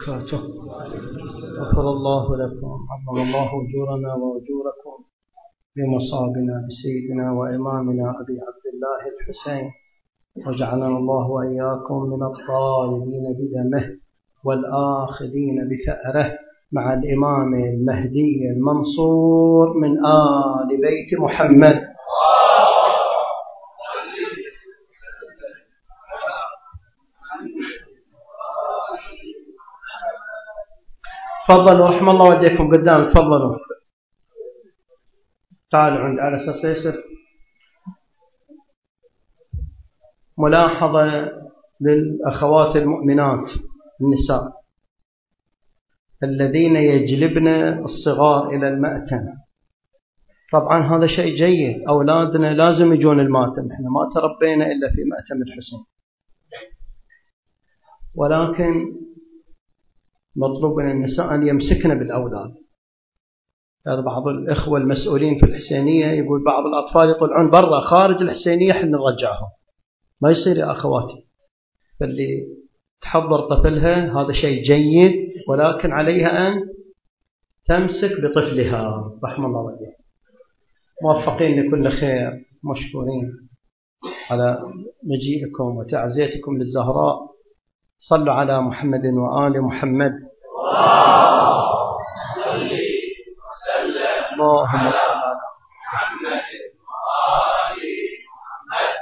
وبركاته. غفر الله لكم، عظم الله أجورنا وأجوركم بمصابنا بسيدنا وإمامنا أبي عبد الله الحسين، وجعلنا الله وإياكم من الطالبين بدمه والآخذين بثأره مع الإمام المهدي المنصور من آل بيت محمد. تفضلوا رحم الله والديكم قدام، تفضلوا تعالوا عند على أساس يصير ملاحظة للأخوات المؤمنات النساء الذين يجلبن الصغار إلى المأتم. طبعا هذا شيء جيد، أولادنا لازم يجون المأتم، احنا ما تربينا إلا في مأتم الحسين، ولكن مطلوب من النساء أن يمسكن بالأولاد. هذا بعض الإخوة المسؤولين في الحسينية يقول بعض الأطفال يطلعون برا خارج الحسينية حين نرجعهم. ما يصير يا أخواتي، فاللي تحضر طفلها هذا شيء جيد، ولكن عليها أن تمسك بطفلها. رحم الله والديكم، موفقين لكل خير، مشكورين على مجيئكم وتعزيتكم للزهراء. صلوا على محمد وآل محمد. اللهم صل على محمد وآل محمد.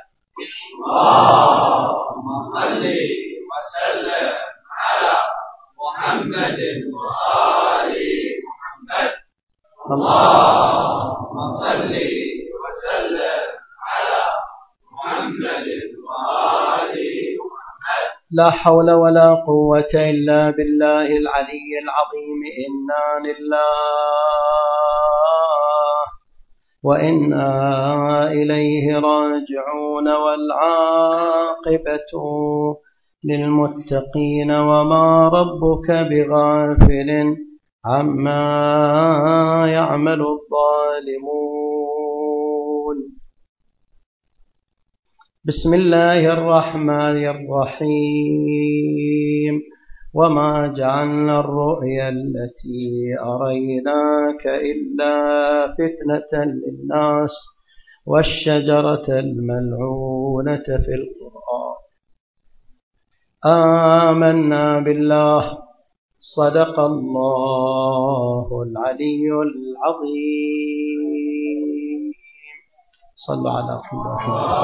اللهم صل وسلم على محمد وآل محمد. اللهم صل وسلم على محمد وآل محمد. لا حول ولا قوة إلا بالله العلي العظيم. إنا لله وإنا إليه راجعون، والعاقبة للمتقين، وما ربك بغافل عما يعمل الظالمون. بسم الله الرحمن الرحيم. وما جعلنا الرؤيا التي أريناك إلا فتنة للناس والشجرة الملعونة في القرآن. آمنا بالله. صدق الله العلي العظيم. صلوا على محمد.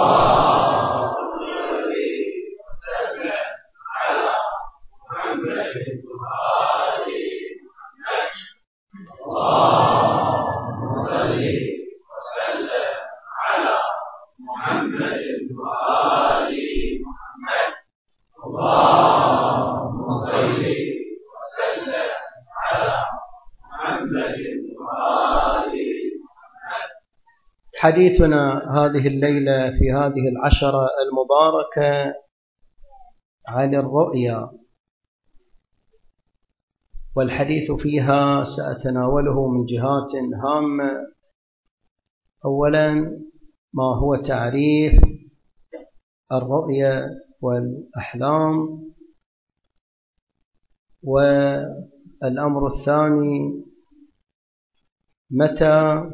حديثنا هذه الليلة في هذه العشرة المباركة عن الرؤيا، والحديث فيها سأتناوله من جهات هامة. أولا، ما هو تعريف الرؤيا والأحلام، والأمر الثاني متى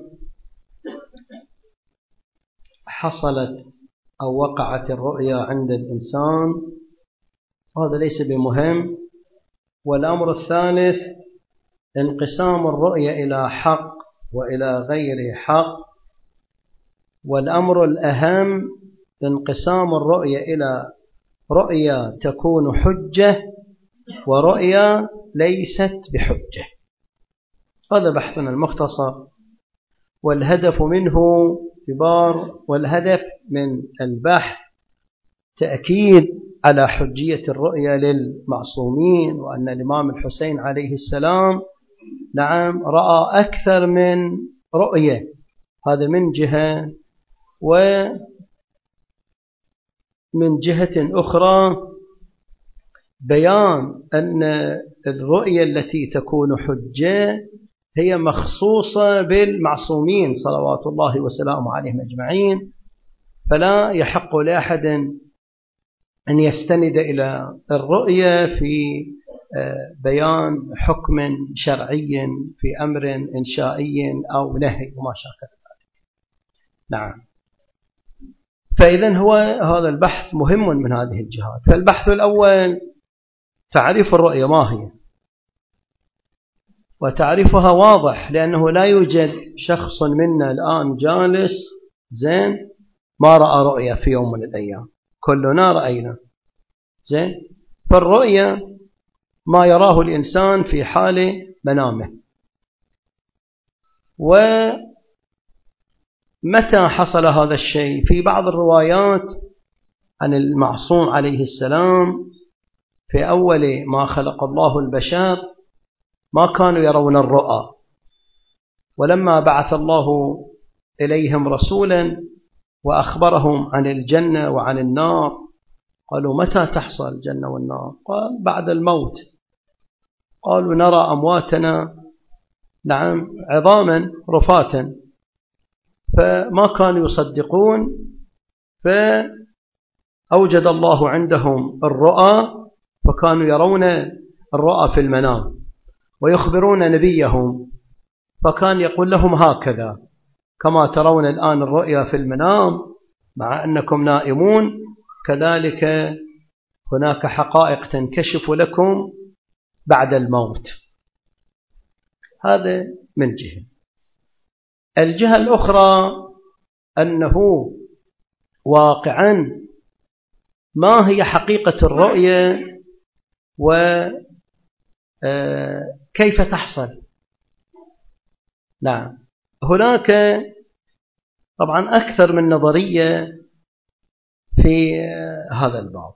حصلت أو وقعت الرؤيا عند الإنسان، هذا ليس بمهم. والأمر الثالث انقسام الرؤيا إلى حق وإلى غير حق. والأمر الأهم انقسام الرؤيا إلى رؤيا تكون حجة ورؤيا ليست بحجة. هذا بحثنا المختصر، والهدف منه كبار، والهدف من البحث تأكيد على حجية الرؤيا للمعصومين، وأن الإمام الحسين عليه السلام نعم رأى أكثر من رؤية. هذا من جهة، ومن جهة أخرى بيان أن الرؤيا التي تكون حجة هي مخصوصة بالمعصومين صلوات الله وسلامه عليهم أجمعين، فلا يحق لأحد أن يستند إلى الرؤية في بيان حكم شرعي في أمر إنشائي أو نهي وما شاكل ذلك. نعم. فإذن هو هذا البحث مهم من هذه الجهات. فالبحث الأول تعريف الرؤية ما هي، وتعريفها واضح، لأنه لا يوجد شخص منا الآن جالس زين ما رأى رؤية في يوم من الأيام، كلنا رأينا زين. فالرؤية ما يراه الإنسان في حال منامه. ومتى حصل هذا الشيء؟ في بعض الروايات عن المعصوم عليه السلام في أول ما خلق الله البشر ما كانوا يرون الرؤى، ولما بعث الله إليهم رسولا وأخبرهم عن الجنة وعن النار قالوا متى تحصل الجنة والنار؟ قال بعد الموت. قالوا نرى أمواتنا نعم عظاما رفاتا، فما كانوا يصدقون، فأوجد الله عندهم الرؤى، فكانوا يرون الرؤى في المنام ويخبرون نبيهم، فكان يقول لهم هكذا كما ترون الآن الرؤيا في المنام مع أنكم نائمون، كذلك هناك حقائق تنكشف لكم بعد الموت. هذا من جهة. الجهة الأخرى أنه واقعا ما هي حقيقة الرؤية وكيف تحصل. نعم. هناك طبعا أكثر من نظرية في هذا الباب.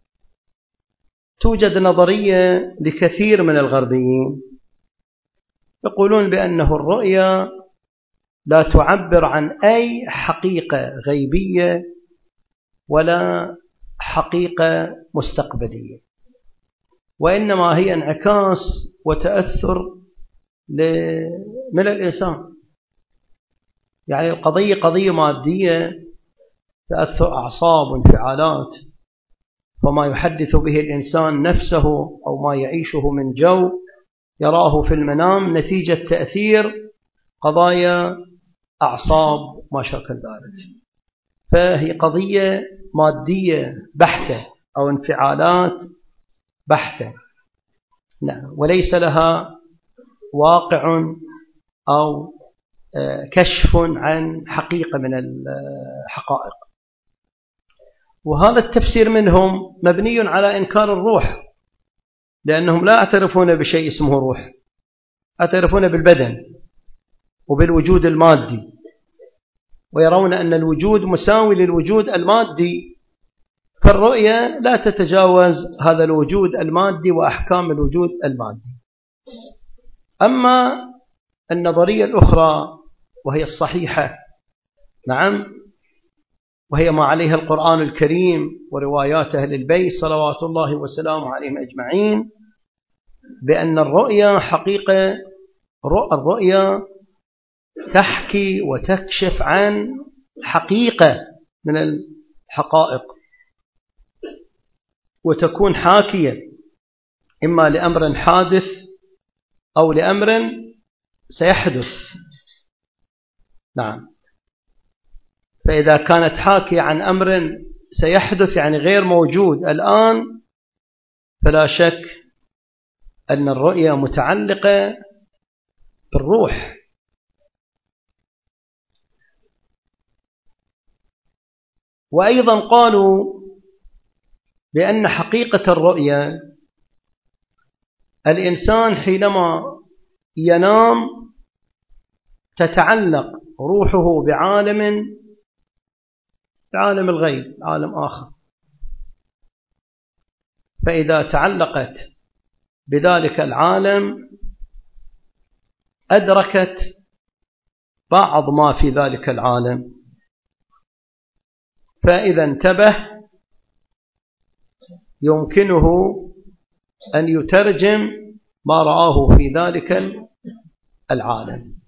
توجد نظرية لكثير من الغربيين يقولون بأنه الرؤيا لا تعبر عن أي حقيقة غيبية ولا حقيقة مستقبلية، وإنما هي انعكاس وتأثر من الإنسان. يعني القضية قضية مادية، تأثر أعصاب وانفعالات، فما يحدث به الإنسان نفسه أو ما يعيشه من جو يراه في المنام نتيجة تأثير قضايا أعصاب ما شاكل ذلك. فهي قضية مادية بحتة أو انفعالات بحتة، نعم، وليس لها واقع أو كشف عن حقيقة من الحقائق. وهذا التفسير منهم مبني على إنكار الروح، لأنهم لا يعترفون بشيء اسمه روح، يعترفون بالبدن وبالوجود المادي، ويرون أن الوجود مساوي للوجود المادي، فالرؤية لا تتجاوز هذا الوجود المادي وأحكام الوجود المادي. أما النظرية الأخرى وهي الصحيحة، نعم، وهي ما عليها القرآن الكريم وروايات أهل البيت صلوات الله وسلامه عليهم أجمعين، بأن الرؤيا حقيقة، الرؤيا تحكي وتكشف عن حقيقة من الحقائق، وتكون حاكية إما لأمر حادث أو لأمر سيحدث. نعم. فإذا كانت حاكية عن أمر سيحدث يعني غير موجود الآن، فلا شك أن الرؤيا متعلقة بالروح. وأيضا قالوا بأن حقيقة الرؤيا الإنسان حينما ينام تتعلق روحه بعالم الغيب، عالم آخر، فإذا تعلقت بذلك العالم أدركت بعض ما في ذلك العالم، فإذا انتبه يمكنه أن يترجم ما رآه في ذلك العالم.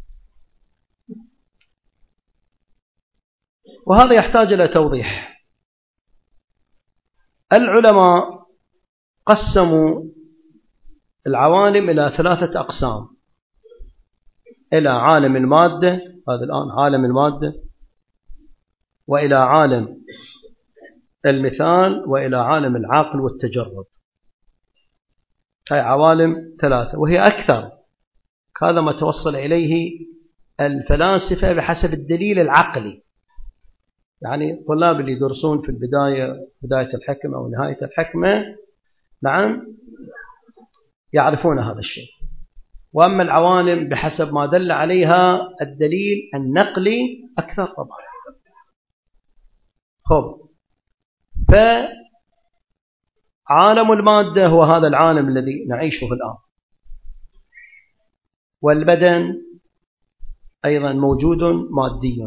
وهذا يحتاج إلى توضيح. العلماء قسموا العوالم إلى 3 أقسام: إلى عالم المادة، هذا الآن عالم المادة، وإلى عالم المثال، وإلى عالم العقل والتجرد. هاي عوالم 3 وهي أكثر. هذا ما توصل إليه الفلاسفة بحسب الدليل العقلي. يعني الطلاب اللي يدرسون في بداية الحكمة أو نهاية الحكمة نعم يعرفون هذا الشيء. وأما العوالم بحسب ما دل عليها الدليل النقلي أكثر طبعا. فعالم المادة هو هذا العالم الذي نعيشه الآن، والبدن أيضا موجود مادي.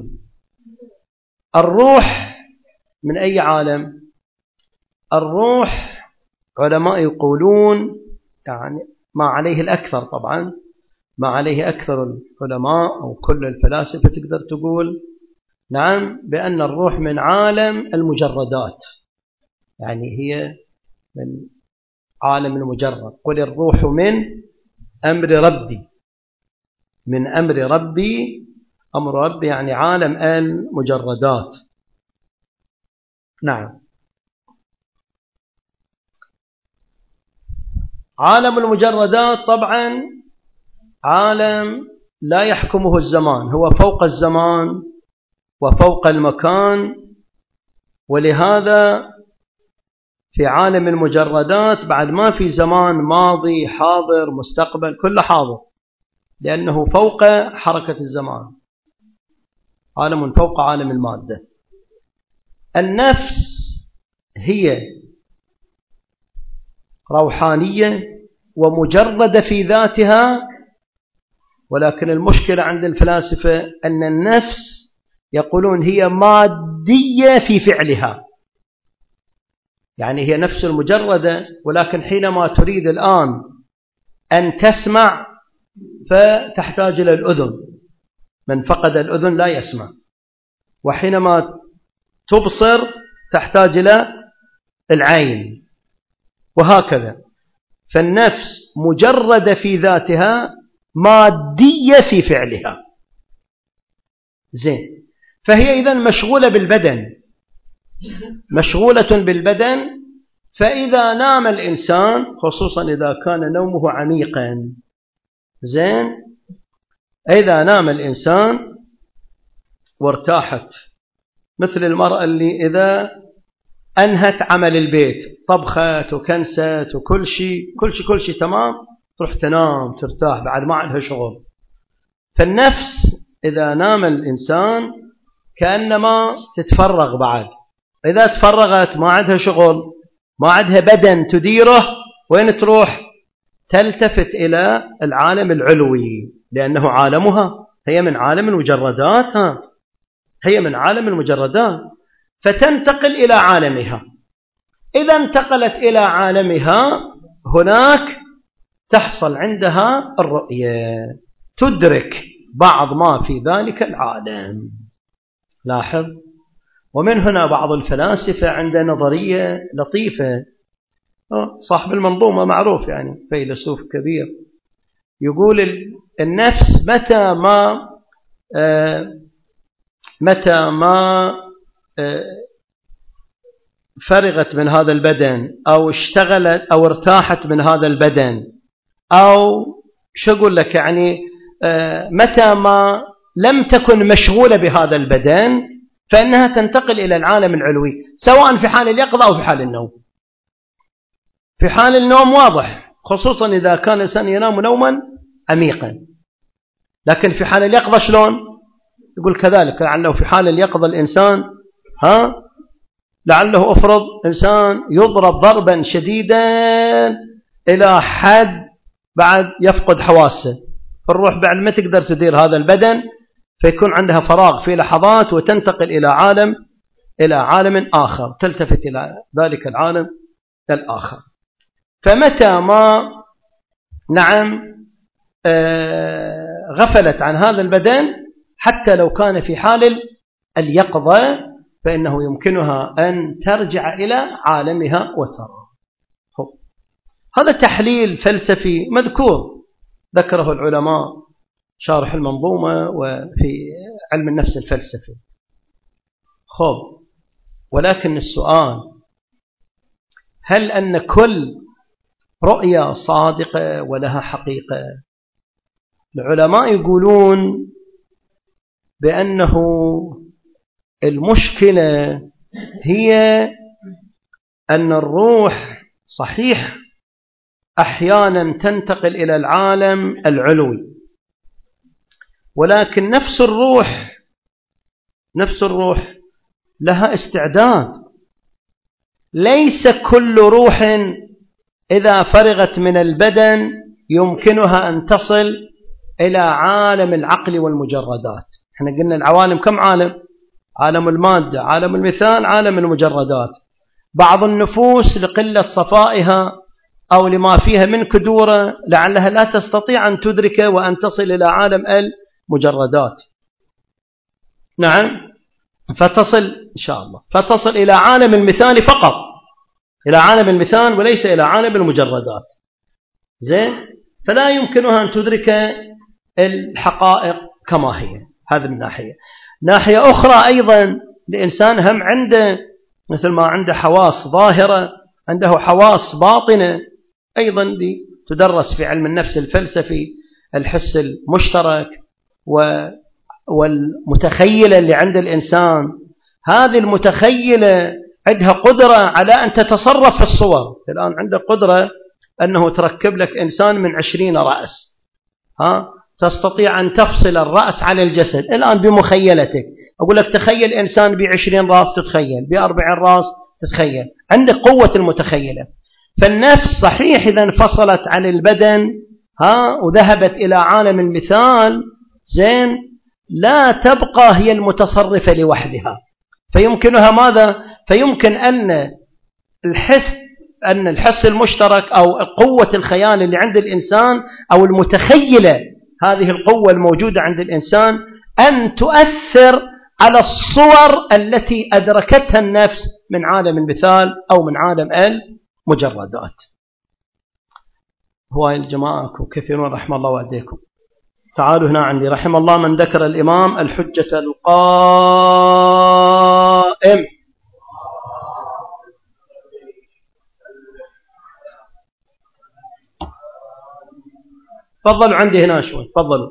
الروح من أي عالم؟ الروح علماء يقولون يعني ما عليه الأكثر طبعا، ما عليه أكثر العلماء أو كل الفلاسفة تقدر تقول نعم بأن الروح من عالم المجردات، يعني هي من عالم المجرد. قل الروح من أمر ربي، من أمر ربي، أمر ربي يعني عالم المجردات. نعم. عالم المجردات طبعا عالم لا يحكمه الزمان، هو فوق الزمان وفوق المكان، ولهذا في عالم المجردات بعد ما في زمان ماضي حاضر مستقبل، كله حاضر لأنه فوق حركة الزمان، عالم فوق عالم المادة. النفس هي روحانية ومجردة في ذاتها، ولكن المشكلة عند الفلاسفة أن النفس يقولون هي مادية في فعلها، يعني هي نفس المجردة، ولكن حينما تريد الآن أن تسمع فتحتاج إلى الأذن، من فقد الأذن لا يسمع، وحينما تبصر تحتاج إلى العين، وهكذا. فالنفس مجردة في ذاتها مادية في فعلها. زين، فهي إذن مشغولة بالبدن، مشغولة بالبدن. فإذا نام الإنسان، خصوصا إذا كان نومه عميقا، زين، إذا نام الإنسان وارتاحت، مثل المرأة اللي إذا أنهت عمل البيت، طبخت وكنست وكل شيء تمام، تروح تنام ترتاح بعد ما عندها شغل. فالنفس إذا نام الإنسان كأنما تتفرغ، بعد إذا تفرغت ما عندها شغل، ما عندها بدن تديره، وين تروح؟ تلتفت إلى العالم العلوي، لأنه عالمها، هي من عالم المجردات، هي من عالم المجردات، فتنتقل إلى عالمها. إذا انتقلت إلى عالمها هناك تحصل عندها الرؤية، تدرك بعض ما في ذلك العالم. لاحظ. ومن هنا بعض الفلاسفة عنده نظرية لطيفة، صاحب المنظومة معروف يعني فيلسوف كبير، يقول النفس متى ما فرغت من هذا البدن، أو اشتغلت أو ارتاحت من هذا البدن، أو شو أقول لك يعني متى ما لم تكن مشغولة بهذا البدن، فإنها تنتقل إلى العالم العلوي، سواء في حال اليقظة أو في حال النوم. في حال النوم واضح، خصوصا إذا كان الإنسان ينام نوما عميقا، لكن في حال اليقظة شلون؟ يقول كذلك، لعله في حال اليقظة الإنسان لعله أفرض إنسان يضرب ضربا شديدا إلى حد بعد يفقد حواسه، فالروح بعد ما تقدر تدير هذا البدن، فيكون عندها فراغ في لحظات وتنتقل إلى عالم آخر، تلتفت إلى ذلك العالم الآخر. فمتى ما غفلت عن هذا البدن، حتى لو كان في حال اليقظة، فإنه يمكنها أن ترجع إلى عالمها وترى. هذا تحليل فلسفي مذكور ذكره العلماء شارح المنظومة وفي علم النفس الفلسفي. خب، ولكن السؤال: هل أن كل رؤية صادقة ولها حقيقة؟ العلماء يقولون بأنه المشكلة هي أن الروح صحيح أحيانا تنتقل إلى العالم العلوي، ولكن نفس الروح لها استعداد. ليس كل روح إذا فرغت من البدن يمكنها أن تصل إلى عالم العقل والمجردات. احنا قلنا العوالم كم عالم؟ عالم المادة، عالم المثال، عالم المجردات. بعض النفوس لقلة صفائها أو لما فيها من كدورة لعلها لا تستطيع أن تدرك وأن تصل إلى عالم المجردات. نعم، فتصل إن شاء الله إلى عالم المثال فقط، إلى عالم المثال وليس إلى عالم المجردات. زين، فلا يمكنها أن تدرك الحقائق كما هي. هذا من ناحية أخرى أيضا الإنسان هم عنده مثل ما عنده حواس ظاهرة عنده حواس باطنة أيضا تدرس في علم النفس الفلسفي، الحس المشترك والمتخيلة اللي عند الإنسان. هذه المتخيلة عندها قدرة على أن تتصرف في الصور. الآن عندك قدرة أنه تركب لك إنسان من 20 رأس، تستطيع أن تفصل الرأس على الجسد الآن بمخيلتك. أقول لك تخيل إنسان ب20 رأس تتخيل، ب40 رأس تتخيل، عندك قوة المتخيلة. فالنفس صحيح إذا انفصلت عن البدن وذهبت إلى عالم المثال، زين، لا تبقى هي المتصرفة لوحدها. فيمكنها ماذا؟ فيمكن أن الحس المشترك أو قوة الخيال اللي عند الإنسان أو المتخيلة، هذه القوة الموجودة عند الإنسان أن تؤثر على الصور التي أدركتها النفس من عالم المثال أو من عالم المجردات. هو الجماعة كثيرون رحم الله وأديكم. تعالوا هنا عندي رحم الله من ذكر الإمام الحجة القائم. تفضلوا عندي هنا شوي، تفضلوا.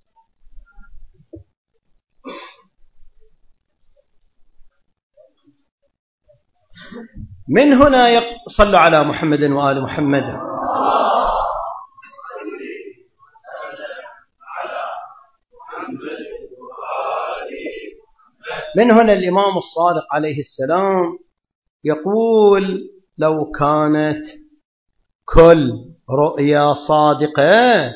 من هنا صلوا على محمد وآل محمد. من هنا الإمام الصادق عليه السلام يقول: لو كانت كل رؤيا صادقة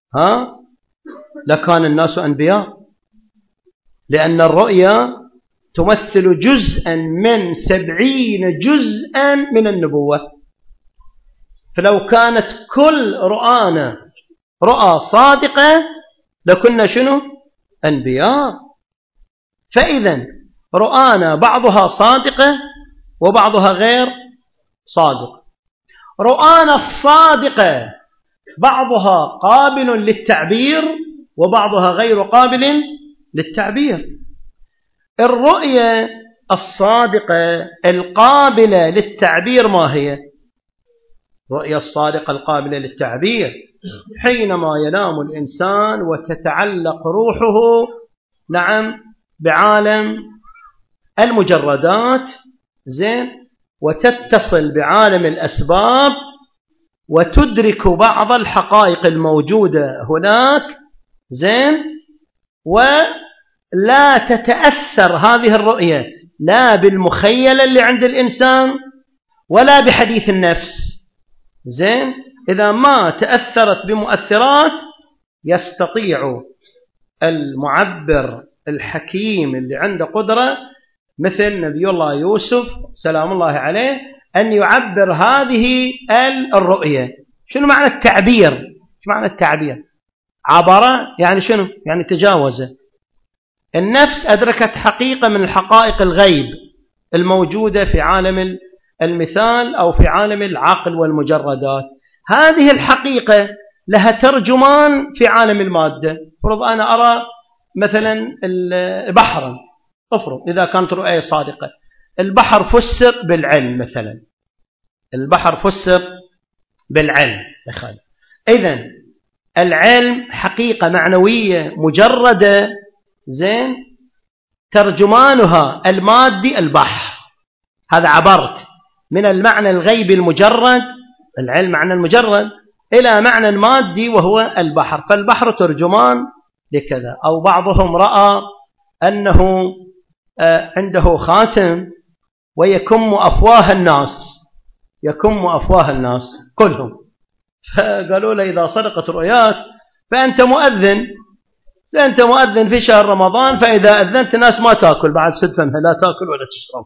لكان الناس أنبياء، لأن الرؤيا تمثل جزءا من 70 جزءا من النبوة. فلو كانت كل رؤى صادقة لكنا شنو؟ أنبياء. فإذا رؤانا بعضها صادقة وبعضها غير صادق. رؤانا الصادقة بعضها قابل للتعبير وبعضها غير قابل للتعبير. الرؤية الصادقة القابلة للتعبير ما هي؟ الرؤية الصادقة القابلة للتعبير حينما ينام الإنسان وتتعلق روحه بعالم المجردات، زين، وتتصل بعالم الأسباب وتدرك بعض الحقائق الموجودة هناك، زين، ولا تتأثر هذه الرؤية لا بالمخيلة اللي عند الإنسان ولا بحديث النفس. زين، إذا ما تأثرت بمؤثرات يستطيع المعبر الحكيم اللي عنده قدرة مثل نبي الله يوسف سلام الله عليه أن يعبر هذه الرؤية. شنو معنى التعبير؟ شو معنى التعبير؟ عبر يعني شنو؟ يعني تجاوز. النفس أدركت حقيقة من الحقائق الغيب الموجودة في عالم المثال أو في عالم العقل والمجردات. هذه الحقيقة لها ترجمان في عالم المادة. افرض أنا أرى مثلا بحرا، افرض إذا كانت رؤية صادقة، البحر فسر بالعلم مثلا، البحر فسر بالعلم. إذن العلم حقيقة معنوية مجردة، زين، ترجمانها المادي البحر. هذا عبرت من المعنى الغيبي المجرد، العلم معنى المجرد، إلى معنى مادي وهو البحر. فالبحر ترجمان لكذا. أو بعضهم رأى أنه عنده خاتم ويكم أفواه الناس، يكم أفواه الناس كلهم، فقالوا له إذا صدقت رؤياك فأنت مؤذن، أنت مؤذن في شهر رمضان، فإذا أذنت الناس ما تأكل بعد 6 فمها، لا تأكل ولا تشرب.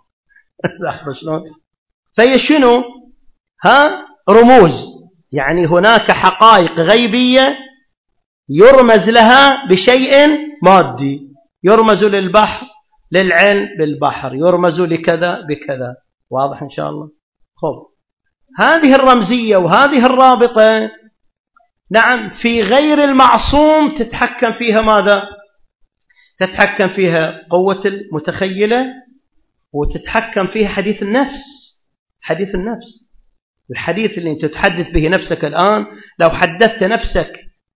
فهي شنو؟ رموز، يعني هناك حقائق غيبية يرمز لها بشيء مادي، يرمز للبحر للعلم بالبحر، يرمز لكذا بكذا. واضح إن شاء الله؟ خب، هذه الرمزية وهذه الرابطة نعم في غير المعصوم تتحكم فيها ماذا؟ تتحكم فيها قوة المتخيلة، وتتحكم فيها حديث النفس. حديث النفس، الحديث اللي أنت تحدث به نفسك الآن، لو حدثت نفسك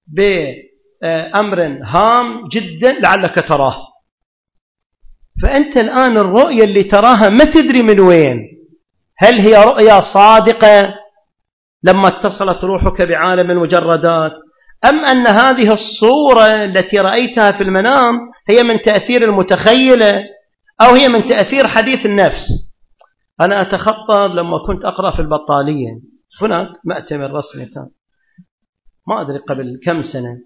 بأمر هام جدا لعلك تراه، فأنت الآن الرؤية اللي تراها ما تدري من وين، هل هي رؤية صادقة لما اتصلت روحك بعالم المجردات، أم أن هذه الصورة التي رأيتها في المنام هي من تأثير المتخيلة أو هي من تأثير حديث النفس. أنا أتخطى لما كنت أقرأ في البطالية، هناك مؤتمر رسمي كان ما أدري قبل كم سنة،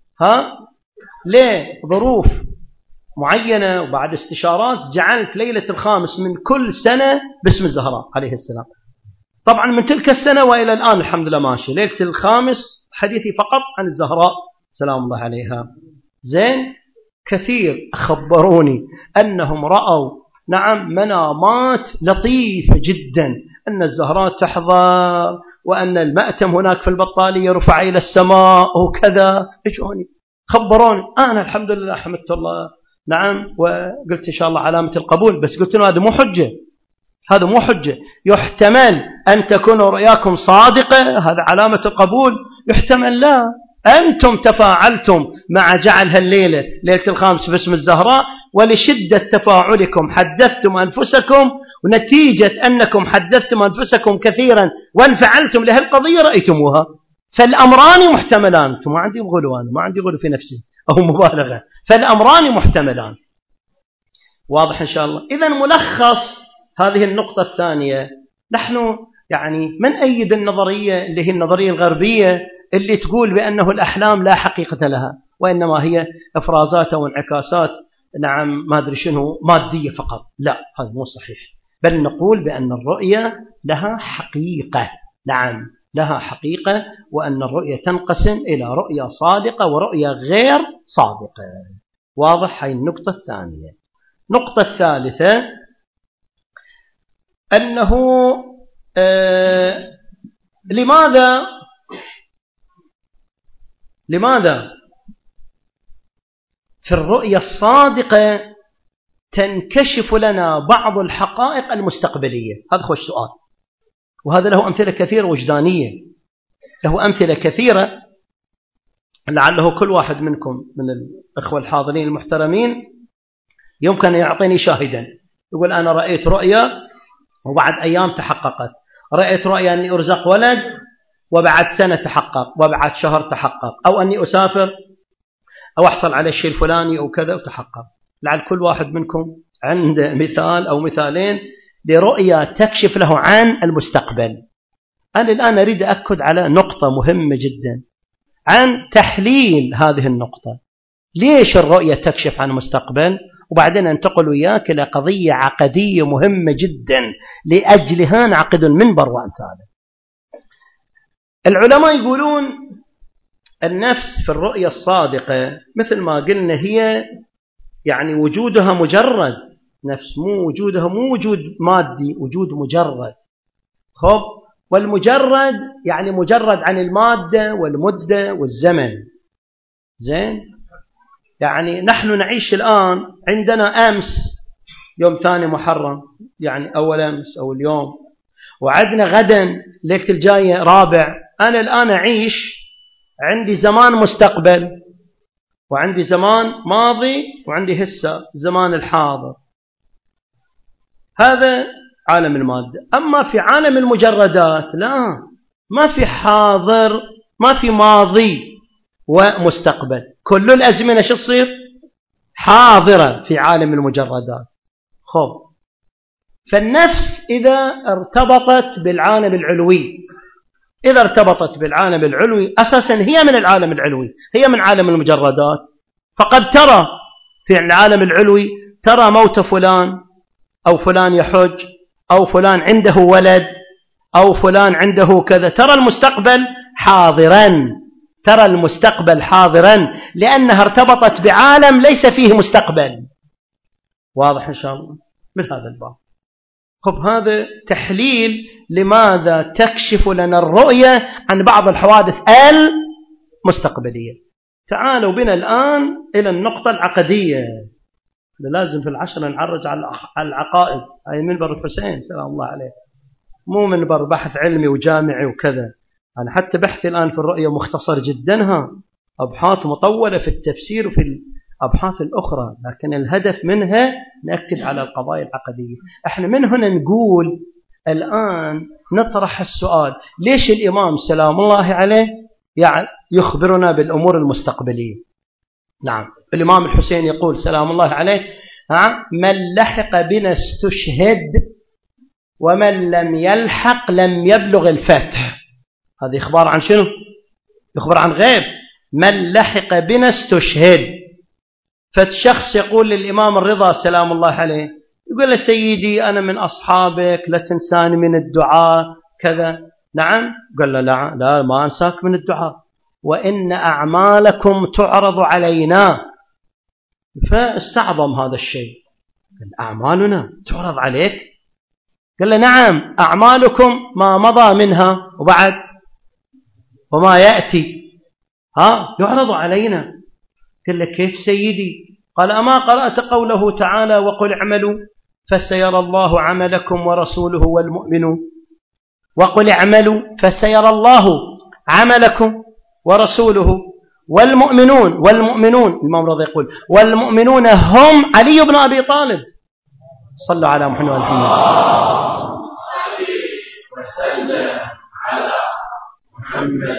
ليه ظروف معينة وبعد استشارات جعلت ليلة 5 من كل سنة باسم الزهراء عليه السلام. طبعا من تلك السنة وإلى الآن الحمد لله ماشي، ليلة 5 حديثي فقط عن الزهراء سلام الله عليها. زين، كثير خبروني أنهم رأوا نعم منامات لطيفة جدا، أن الزهراء تحضر، وأن المأتم هناك في البطالية رفع إلى السماء وكذا. اجوني خبروني، أنا الحمد لله حمدت الله نعم، وقلت إن شاء الله علامة القبول، بس قلت له هذا مو حجة، هذا مو حجة. يحتمل أن تكون رؤياكم صادقة، هذا علامة القبول، يحتمل لا. أنتم تفاعلتم مع جعل هالليلة ليلة 5 باسم الزهراء، ولشدة تفاعلكم حدثتم أنفسكم، ونتيجة أنكم حدثتم أنفسكم كثيرا وانفعلتم لهالقضية رأيتموها. فالأمران محتملان. ما عندي غلو، أنا ما عندي غلو في نفسي أو مبالغة، فالأمران محتملان. واضح إن شاء الله؟ إذن ملخص هذه النقطة الثانية، نحن يعني من أيد النظرية اللي هي النظرية الغربية اللي تقول بأنه الأحلام لا حقيقة لها، وإنما هي إفرازات أو انعكاسات نعم ما أدري شنو مادية فقط. لا، هذا مو صحيح، بل نقول بأن الرؤية لها حقيقة، نعم لها حقيقة، وأن الرؤية تنقسم إلى رؤية صادقة ورؤية غير صادقة. واضح؟ هاي النقطة الثانية. النقطة الثالثة أنه لماذا في الرؤية الصادقة تنكشف لنا بعض الحقائق المستقبلية؟ هذا خوش سؤال، وهذا له أمثلة كثيرة وجدانية، له أمثلة كثيرة، لعله كل واحد منكم من الأخوة الحاضرين المحترمين يمكن أن يعطيني شاهدا، يقول أنا رأيت رؤية وبعد أيام تحققت، رأيت رؤية أني أرزق ولد وبعد سنة تحقق، وبعد شهر تحقق، أو أني أسافر أو أحصل على الشيء الفلاني أو كذا وتحقق. لعل كل واحد منكم عنده مثال أو مثالين لرؤية تكشف له عن المستقبل. أنا الآن أريد أكد على نقطة مهمة جدا عن تحليل هذه النقطة، ليش الرؤية تكشف عن المستقبل، وبعدين انتقل وياك إلى قضية عقدية مهمة جدا لأجلها نعقد المنبر وأمثاله. العلماء يقولون النفس في الرؤية الصادقة مثل ما قلنا هي يعني وجودها مجرد نفس، مو وجودها مو وجود مادي، وجود مجرد. خب، والمجرد يعني مجرد عن المادة والمدة والزمن. زين، يعني نحن نعيش الآن، عندنا أمس يوم 2 محرم يعني أول أمس أو اليوم، وعدنا غدا ليلة الجاية 4. أنا الآن أعيش عندي زمان مستقبل، وعندي زمان ماضي، وعندي هسه زمان الحاضر. هذا عالم المادة. أما في عالم المجردات لا، ما في حاضر، ما في ماضي ومستقبل، كل الأزمنة شو تصير؟ حاضرة في عالم المجردات. خب، فالنفس إذا ارتبطت بالعالم العلوي، إذا ارتبطت بالعالم العلوي أساسا هي من العالم العلوي، هي من عالم المجردات، فقد ترى في العالم العلوي، ترى موت فلان، أو فلان يحج، أو فلان عنده ولد، أو فلان عنده كذا. ترى المستقبل حاضرا، ترى المستقبل حاضرا، لأنها ارتبطت بعالم ليس فيه مستقبل. واضح إن شاء الله من هذا الباب. خب، هذا تحليل لماذا تكشف لنا الرؤية عن بعض الحوادث المستقبلية. تعالوا بنا الآن إلى النقطة العقدية. لازم في 10 نعرج على العقائد. هاي منبر الحسين سلام الله عليه، مو منبر بحث علمي وجامعي وكذا. أنا حتى بحثي الآن في الرؤية مختصر جدا، أبحاث مطولة في التفسير وفي الأبحاث الأخرى، لكن الهدف منها نأكد على القضايا العقدية. احنا من هنا نقول الآن نطرح السؤال: ليش الإمام سلام الله عليه يعني يخبرنا بالأمور المستقبلية؟ نعم، الإمام الحسين يقول سلام الله عليه: من لحق بنا استشهد، ومن لم يلحق لم يبلغ الفتح. هذا إخبار عن شنو؟ يخبر عن غيب. من لحق بنا استشهد. فالشخص يقول للإمام الرضا سلام الله عليه، يقول له: سيدي أنا من أصحابك، لا تنساني من الدعاء كذا. نعم. قال له: لا ما أنساك من الدعاء، وإن أعمالكم تعرض علينا. فاستعظم هذا الشيء، قال: أعمالنا تعرض عليك؟ قال له: نعم، أعمالكم ما مضى منها وبعد وما يأتي يعرض علينا. قال له: كيف سيدي؟ قال: أما قرأت قوله تعالى: وقل اعملوا فسيرى الله عملكم ورسوله والمؤمنون. وقل اعملوا فسيرى الله عملكم ورسوله والمؤمنون. والمؤمنون، الإمام رضي يقول: والمؤمنون هم علي بن أبي طالب. صلوا على محمد والحمد وسلم على محمد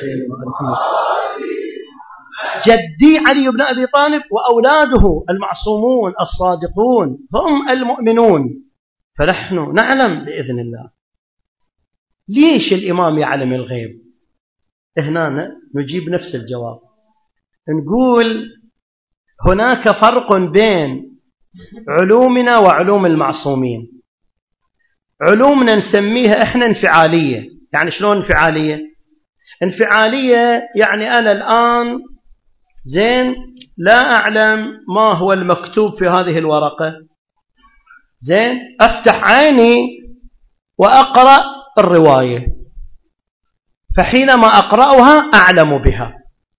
جدي علي بن أبي طالب وأولاده المعصومون الصادقون هم المؤمنون. فنحن نعلم بإذن الله. ليش الإمام يعلم الغيب؟ هنا نجيب نفس الجواب، نقول هناك فرق بين علومنا وعلوم المعصومين. علومنا نسميها احنا انفعالية. يعني شلون انفعالية؟ انفعالية يعني أنا الآن زين لا أعلم ما هو المكتوب في هذه الورقة، زين أفتح عيني وأقرأ الرواية، فحينما أقرأها أعلم بها،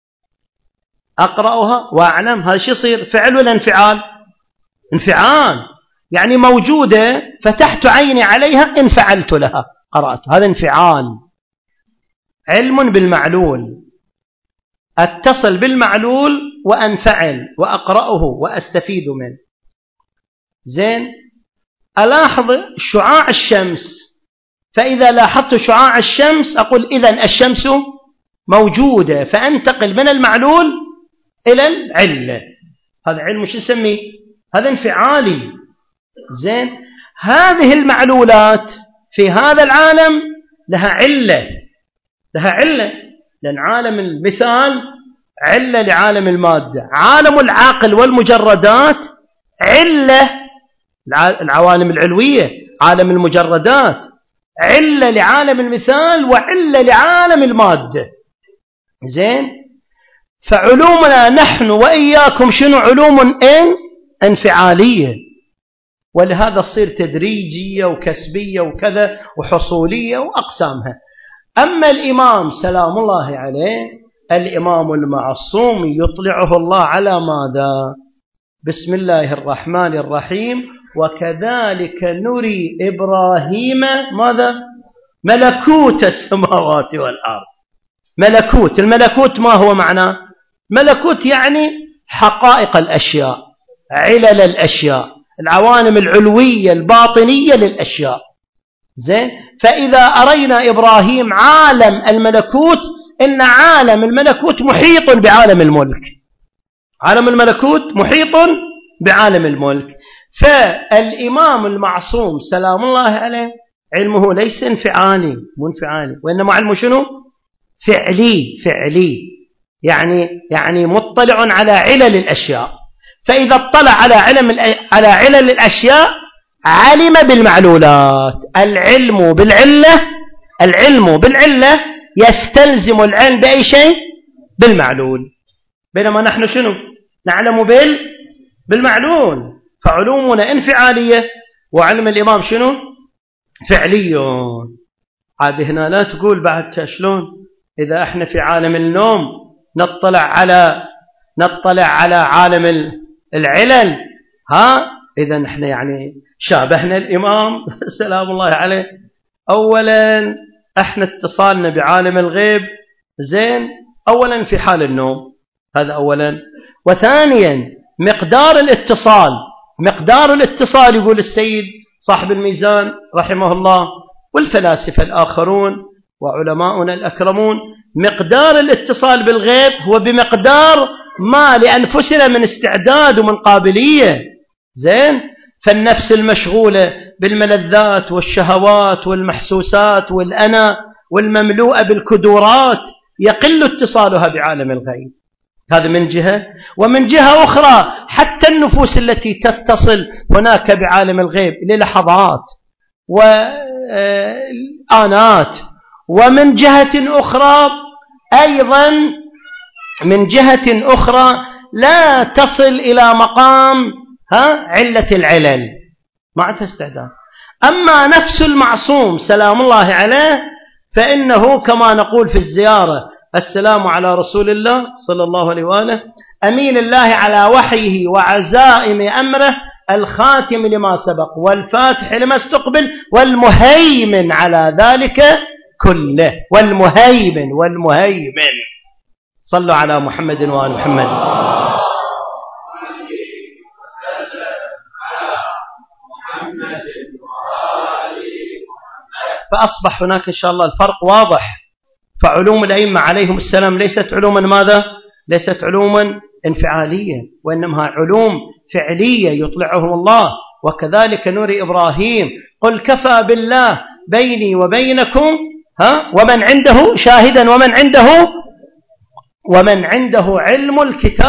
أقرأها وأعلم. هذا شو يصير؟ فعل ولا انفعال؟ انفعال، يعني موجودة فتحت عيني عليها انفعلت لها قرأت، هذا انفعال. علم بالمعلول، أتصل بالمعلول وأنفعل وأقرأه وأستفيد منه. زين، ألاحظ شعاع الشمس، فإذا لاحظت شعاع الشمس أقول إذن الشمس موجودة، فأنتقل من المعلول إلى العلة. هذا علم شو نسميه؟ هذا انفعالي. زين، هذه المعلولات في هذا العالم لها علة، لها علة، لأن عالم المثال علة لعالم المادة، عالم العاقل والمجردات علة، العوالم العلوية عالم المجردات علة لعالم المثال وعلة لعالم المادة. زين، فعلومنا نحن وإياكم شنو؟ علوم انفعالية، ولهذا تصير تدريجية وكسبية وكذا وحصولية وأقسامها. أما الإمام سلام الله عليه، الإمام المعصوم يطلعه الله على ماذا؟ بسم الله الرحمن الرحيم: وكذلك نري إبراهيم ماذا؟ ملكوت السماوات والأرض. ملكوت، الملكوت ما هو معناه؟ ملكوت يعني حقائق الأشياء، علل الأشياء، العوالم العلوية الباطنية للأشياء. زين؟ فإذا أرينا إبراهيم عالم الملكوت، إن عالم الملكوت محيط بعالم الملك. عالم الملكوت محيط بعالم الملك. فالإمام المعصوم سلام الله عليه علمه ليس انفعالي، مو انفعالي، وإنما علمه شنو؟ فعلي، يعني مطلع على علل الأشياء. فإذا اطلع على علل الأشياء علم بالمعلولات. العلم بالعلة يستلزم العلم بأي شيء؟ بالمعلول. بينما نحن شنو؟ نعلم بالمعلول. فعلومنا انفعالية، وعلم الإمام شنو؟ فعلي. عاد هنا لا تقول بعد شلون إذا احنا في عالم النوم نطلع على عالم العلل، إذا احنا يعني شابهنا الإمام سلام الله عليه. أولا احنا اتصالنا بعالم الغيب زين أولا في حال النوم، هذا أولا. وثانيا مقدار الاتصال يقول السيد صاحب الميزان رحمه الله والفلاسفة الآخرون وعلماؤنا الأكرمون، مقدار الاتصال بالغيب هو بمقدار ما لأنفسنا من استعداد ومن قابلية. زين؟ فالنفس المشغولة بالملذات والشهوات والمحسوسات والأنا والمملوءة بالكدورات يقل اتصالها بعالم الغيب. هذا من جهة. ومن جهة أخرى حتى النفوس التي تتصل هناك بعالم الغيب للحظات وآنات. ومن جهة أخرى أيضا لا تصل إلى مقام علة العلل، ما عندها استعداد. أما نفس المعصوم سلام الله عليه فإنه كما نقول في الزيارة: السلام على رسول الله صلى الله عليه وآله، أمين الله على وحيه وعزائم أمره، الخاتم لما سبق والفاتح لما استقبل والمهيمن على ذلك كله. والمهيمن صلوا على محمد وآل محمد. فأصبح هناك إن شاء الله الفرق واضح. فعلوم الأئمة عليهم السلام ليست علوما ماذا؟ ليست علوما انفعالية، وإنما علوم فعلية يطلعهم الله. وكذلك نري إبراهيم: قل كفى بالله بيني وبينكم ومن عنده شاهدا ومن عنده علم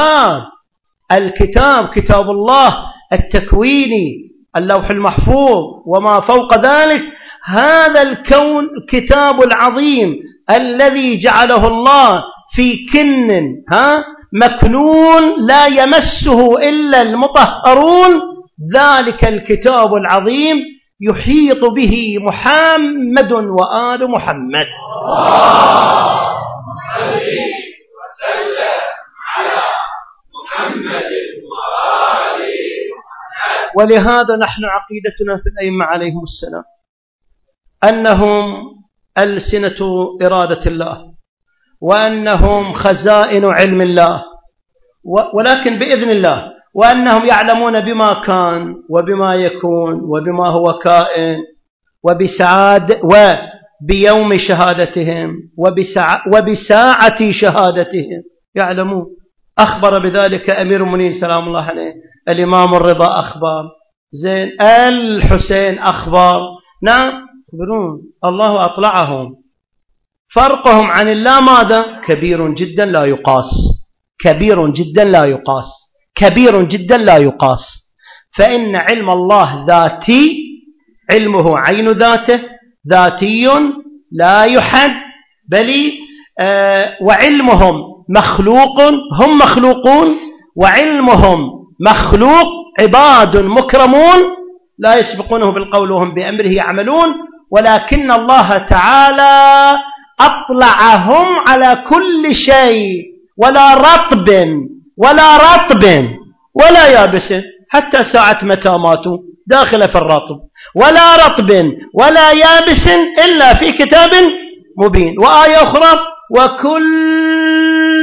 الكتاب كتاب الله التكويني، اللوح المحفوظ وما فوق ذلك. هذا الكون كتاب العظيم الذي جعله الله في كن مكنون لا يمسه إلا المطهرون. ذلك الكتاب العظيم يحيط به محمد وآل محمد. ولهذا نحن عقيدتنا في الأئمة عليهم السلام أنهم ألسنة إرادة الله، وأنهم خزائن علم الله، ولكن بإذن الله، وأنهم يعلمون بما كان وبما يكون وبما هو كائن وبيوم شهادتهم وبساعة شهادتهم يعلمون. أخبر بذلك أمير المؤمنين سلام الله عليه، الإمام الرضا أخبر، زين الحسين أخبر، نعم يخبرون، الله أطلعهم. فرقهم عن الله ماذا؟ كبير جدا لا يقاس. فإن علم الله ذاتي، علمه عين ذاته، ذاتي لا يحد، بل وعلمهم مخلوق، هم مخلوقون، وعلمهم مخلوق، عباد مكرمون لا يسبقونه بالقول وهم بأمره يعملون. ولكن الله تعالى أطلعهم على كل شيء، ولا رطب ولا يابس، حتى ساعة متى ماتوا داخل في الرطب، ولا رطب ولا يابس إلا في كتاب مبين. وآية أخرى وكل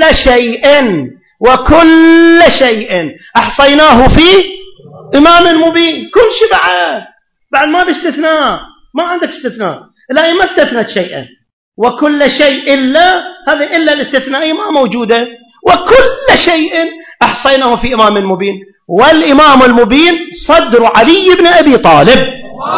شيء أحصيناه في إمام مبين. كل شيء بعد ما باستثناء، ما عندك استثناء، لا ما استثنت شيئا. وكل شيء إلا هذا إلا الاستثنائي ما موجودة. وكل شيء أحصيناه في إمام مبين. والإمام المبين صدر علي بن أبي طالب.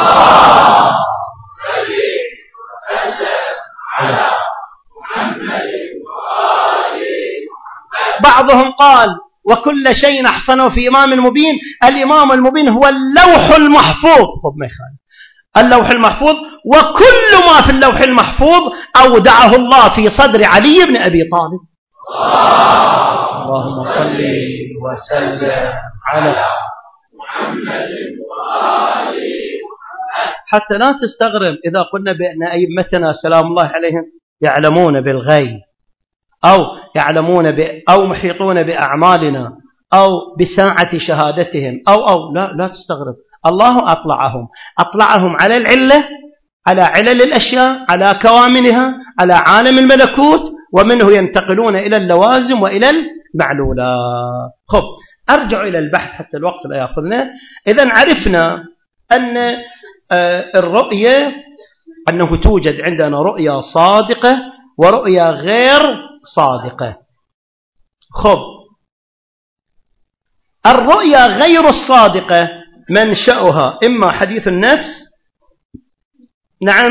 بعضهم قال وكل شيء أحصنه في إمام مبين، الإمام المبين هو اللوح المحفوظ. ما يخالف اللوح المحفوظ، وكل ما في اللوح المحفوظ أودعه الله في صدر علي بن أبي طالب. اللهم صل وسلم على محمد وآله. حتى لا تستغرب إذا قلنا بأن أئمتنا سلام الله عليهم يعلمون بالغيب، أو يعلمون أو محيطون بأعمالنا، أو بساعة شهادتهم، أو لا تستغرب. الله أطلعهم على العلة، على علل الأشياء، على كوامنها، على عالم الملكوت، ومنه ينتقلون إلى اللوازم وإلى المعلولات. خب أرجع إلى البحث حتى الوقت لا يأخذنا. إذن عرفنا أن الرؤية، أنه توجد عندنا رؤية صادقة ورؤية غير صادقة. خب الرؤية غير الصادقة منشأها إما حديث النفس، نعم،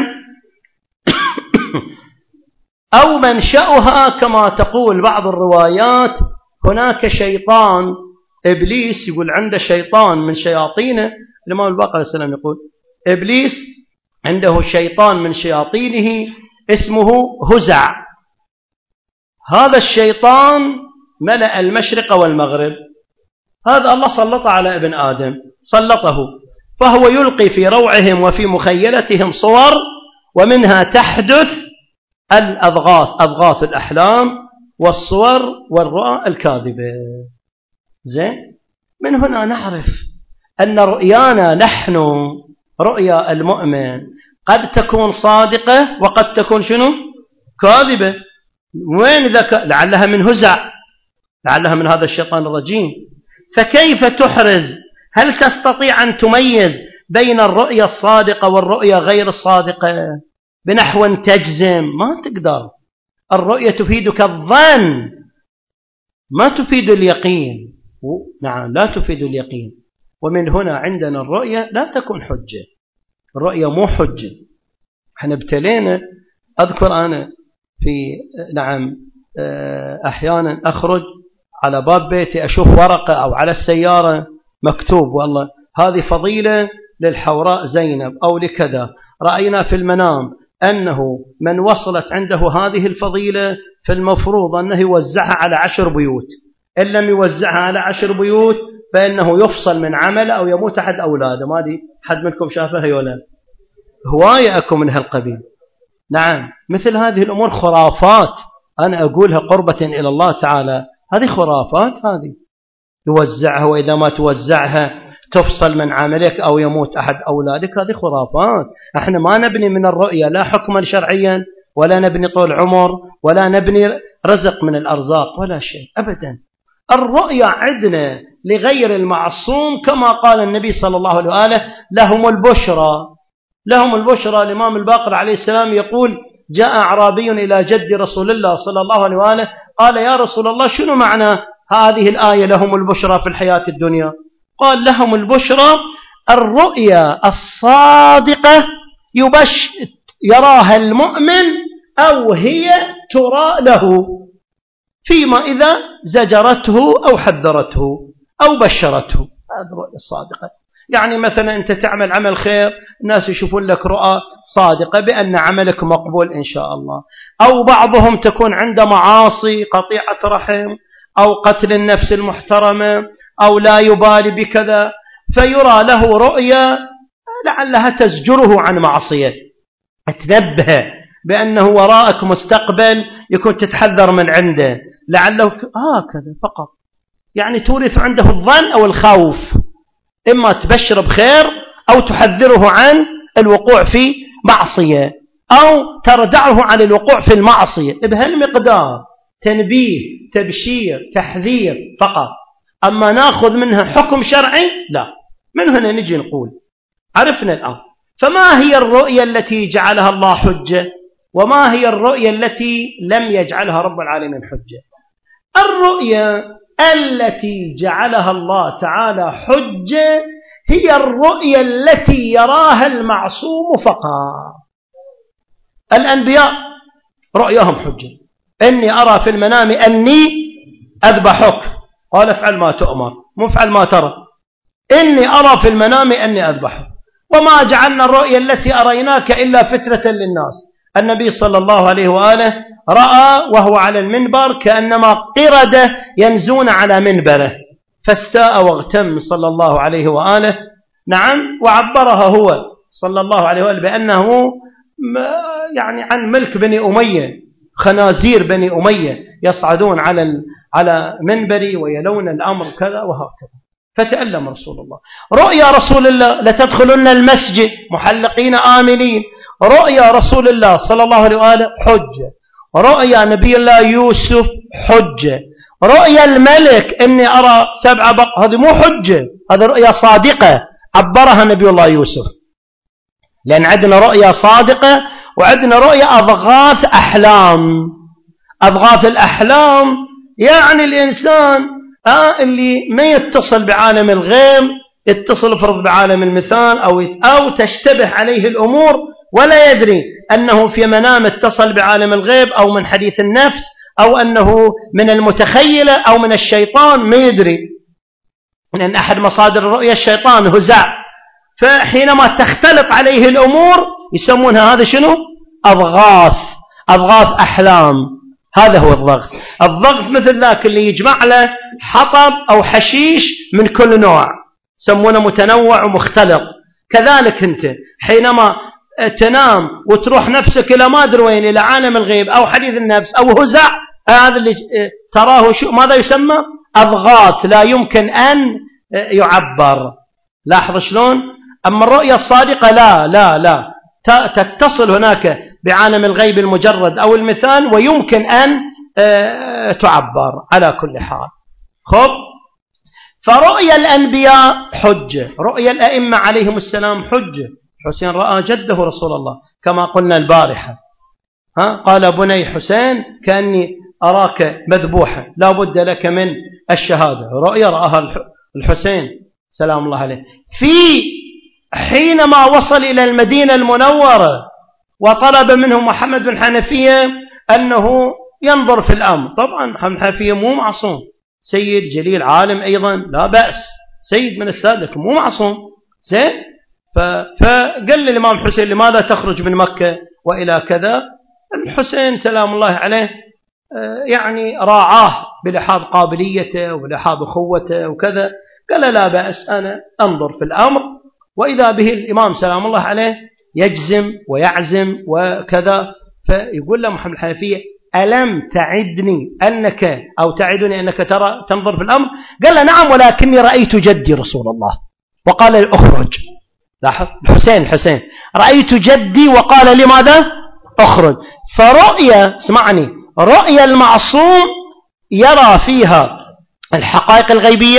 أو منشأها كما تقول بعض الروايات هناك شيطان إبليس، يقول عنده شيطان من شياطينه. الإمام الباقر عليه السلام يقول إبليس عنده شيطان من شياطينه اسمه هزع. هذا الشيطان ملأ المشرق والمغرب، هذا الله سلطه على ابن آدم، سلطه، فهو يلقي في روعهم وفي مخيلتهم صور، ومنها تحدث أضغاث الأحلام والصور والرؤى الكاذبة. زين، من هنا نعرف أن رؤيانا نحن، رؤيا المؤمن، قد تكون صادقة وقد تكون شنو؟ كاذبة. وين لعلها من هزع، لعلها من هذا الشيطان الرجيم. فكيف تحرز؟ هل تستطيع أن تميز بين الرؤيا الصادقة والرؤيا غير الصادقة بنحو تجزم؟ ما تقدر. الرؤيا تفيدك الظن، ما تفيد اليقين. نعم، لا تفيد اليقين. ومن هنا عندنا الرؤيا لا تكون حجة، الرؤيا مو حجة. احنا ابتلينا. أذكر أنا في أحيانا أخرج على باب بيتي أشوف ورقة أو على السيارة مكتوب والله هذه فضيلة للحوراء زينب أو لكذا. رأينا في المنام أنه من وصلت عنده هذه الفضيلة فالمفروض أنه يوزعها على 10 بيوت، إن لم يوزعها على 10 بيوت فإنه يفصل من عمل أو يموت أحد أولاده. ما دي حد منكم شافها ولا هواية أكو من هالقبيل. نعم، مثل هذه الأمور خرافات، أنا أقولها قربة إلى الله تعالى، هذه خرافات. هذه يوزعها، وإذا ما توزعها تفصل من عملك أو يموت أحد أولادك، هذه خرافات. احنا ما نبني من الرؤية لا حكما شرعيا، ولا نبني طول عمر، ولا نبني رزق من الأرزاق، ولا شيء أبدا. الرؤية عندنا لغير المعصوم كما قال النبي صلى الله عليه وآله لهم البشرى. لهم البشرى. الإمام الباقر عليه السلام يقول جاء أعرابي إلى جد رسول الله صلى الله عليه وآله قال يا رسول الله شنو معنى هذه الآية لهم البشرى في الحياة الدنيا؟ قال لهم البشرى الرؤيا الصادقة يراها المؤمن أو هي ترى له فيما إذا زجرته أو حذرته أو بشرته. هذه الرؤيا الصادقة. يعني مثلا أنت تعمل عمل خير، الناس يشوفون لك رؤى صادقة بأن عملك مقبول إن شاء الله. أو بعضهم تكون عنده معاصي، قطيعة رحم، أو قتل النفس المحترمة، أو لا يبالي بكذا، فيرى له رؤيا لعلها تزجره عن معصية، تنبه بأنه وراءك مستقبل يكون تتحذر من عنده لعله هكذا فقط، يعني تورث عنده الظن أو الخوف، إما تبشر بخير أو تحذره عن الوقوع في معصية أو تردعه عن الوقوع في المعصية بهالمقدار، تنبيه تبشير تحذير فقط. أما نأخذ منها حكم شرعي لا. من هنا نجي نقول عرفنا الآن فما هي الرؤية التي جعلها الله حجة وما هي الرؤية التي لم يجعلها رب العالمين حجة؟ الرؤية التي جعلها الله تعالى حجة هي الرؤية التي يراها المعصوم فقط. الأنبياء رؤيهم حجة، إني أرى في المنام أني أذبحك، قال افعل ما تؤمر مو افعل ما ترى، إني أرى في المنام أني أذبحك. وما جعلنا الرؤيا التي أريناك إلا فتنة للناس. النبي صلى الله عليه وآله رأى وهو على المنبر كأنما قردة ينزون على منبره فاستاء واغتم صلى الله عليه وآله، نعم، وعبرها هو صلى الله عليه وآله بأنه يعني عن ملك بني أمية، خنازير بني أمية يصعدون على منبري ويلون الأمر كذا وهكذا. فتألم رسول الله. رؤيا رسول الله لتدخلن المسجد محلقين آمنين، رؤيا رسول الله صلى الله عليه وآله حجة، رؤيا نبي الله يوسف حجة، رؤيا الملك إني أرى 7 بقر هذه مو حجة، هذه رؤيا صادقة عبرها نبي الله يوسف، لأن عندنا رؤيا صادقة وعندنا رؤيا أضغاث أحلام. أضغاث الأحلام يعني الإنسان اللي ما يتصل بعالم الغيب يتصل فرض بعالم المثال أو تشتبه عليه الأمور ولا يدري أنه في منام اتصل بعالم الغيب أو من حديث النفس أو أنه من المتخيلة أو من الشيطان، ما يدري، لأن أحد مصادر الرؤية الشيطان هزاع. فحينما تختلط عليه الأمور يسمونها هذا شنو؟ أضغاث أحلام. هذا هو الضغط. الضغط مثل ذاك اللي يجمع له حطب أو حشيش من كل نوع، يسمونه متنوع ومختلط. كذلك أنت حينما تنام وتروح نفسك إلى ما أدري وين، إلى عالم الغيب أو حديث النفس أو هزع، هذا اللي تراه ماذا يسمى؟ أضغاث لا يمكن أن يعبر. لاحظ شلون؟ أما الرؤية الصادقة لا تتصل هناك بعالم الغيب المجرد أو المثال ويمكن أن تعبر على كل حال. خب، فرؤيا الأنبياء حجة، رؤيا الأئمة عليهم السلام حجة. حسين رأى جده رسول الله كما قلنا البارحة، قال بني حسين كأني أراك مذبوحا لا بد لك من الشهادة. رؤيا رآها الحسين سلام الله عليه في حينما وصل إلى المدينة المنورة وطلب منه محمد بن حنفية أنه ينظر في الأمر. طبعا محمد بن حنفية مو معصوم، سيد جليل عالم أيضا لا بأس، سيد من السادة مو معصوم زين. فقال الإمام حسين لماذا تخرج من مكة وإلى كذا؟ الحسين سلام الله عليه يعني راعاه بلحاظ قابليته ولحاظ أخوته وكذا، قال لا بأس أنا أنظر في الأمر. وإذا به الإمام سلام الله عليه يجزم ويعزم وكذا، فيقول له محمد الحنفية ألم تعدني أنك أو تعدني أنك ترى تنظر في الأمر؟ قال له نعم ولكني رأيت جدي رسول الله وقال لي أخرج. لاحظ الحسين رأيت جدي وقال لي ماذا؟ أخرج. فرؤيا اسمعني، رؤيا المعصوم يرى فيها الحقائق الغيبية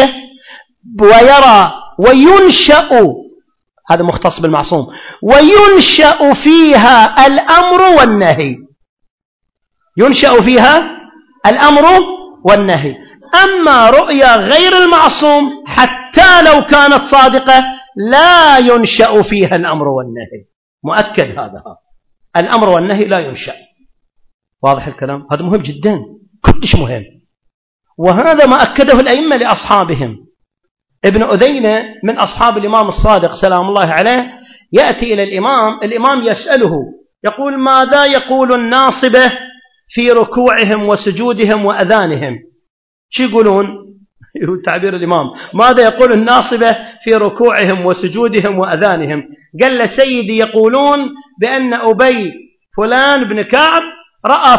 ويرى وينشأ، هذا مختص بالمعصوم، وينشأ فيها الأمر والنهي، ينشأ فيها الأمر والنهي. أما رؤيا غير المعصوم حتى لو كانت صادقة لا ينشأ فيها الأمر والنهي، مؤكد هذا، الأمر والنهي لا ينشأ. واضح الكلام؟ هذا مهم جدا، كلش مهم، وهذا ما أكده الأئمة لأصحابهم. ابن أذينة من أصحاب الإمام الصادق سلام الله عليه يأتي إلى الإمام يسأله يقول ماذا يقول الناصبة في ركوعهم وسجودهم وأذانهم؟ شو يقولون؟ تعبير الإمام ماذا يقول الناصبة في ركوعهم وسجودهم وأذانهم؟ قال له سيدي يقولون بأن أبي فلان بن كعب رأى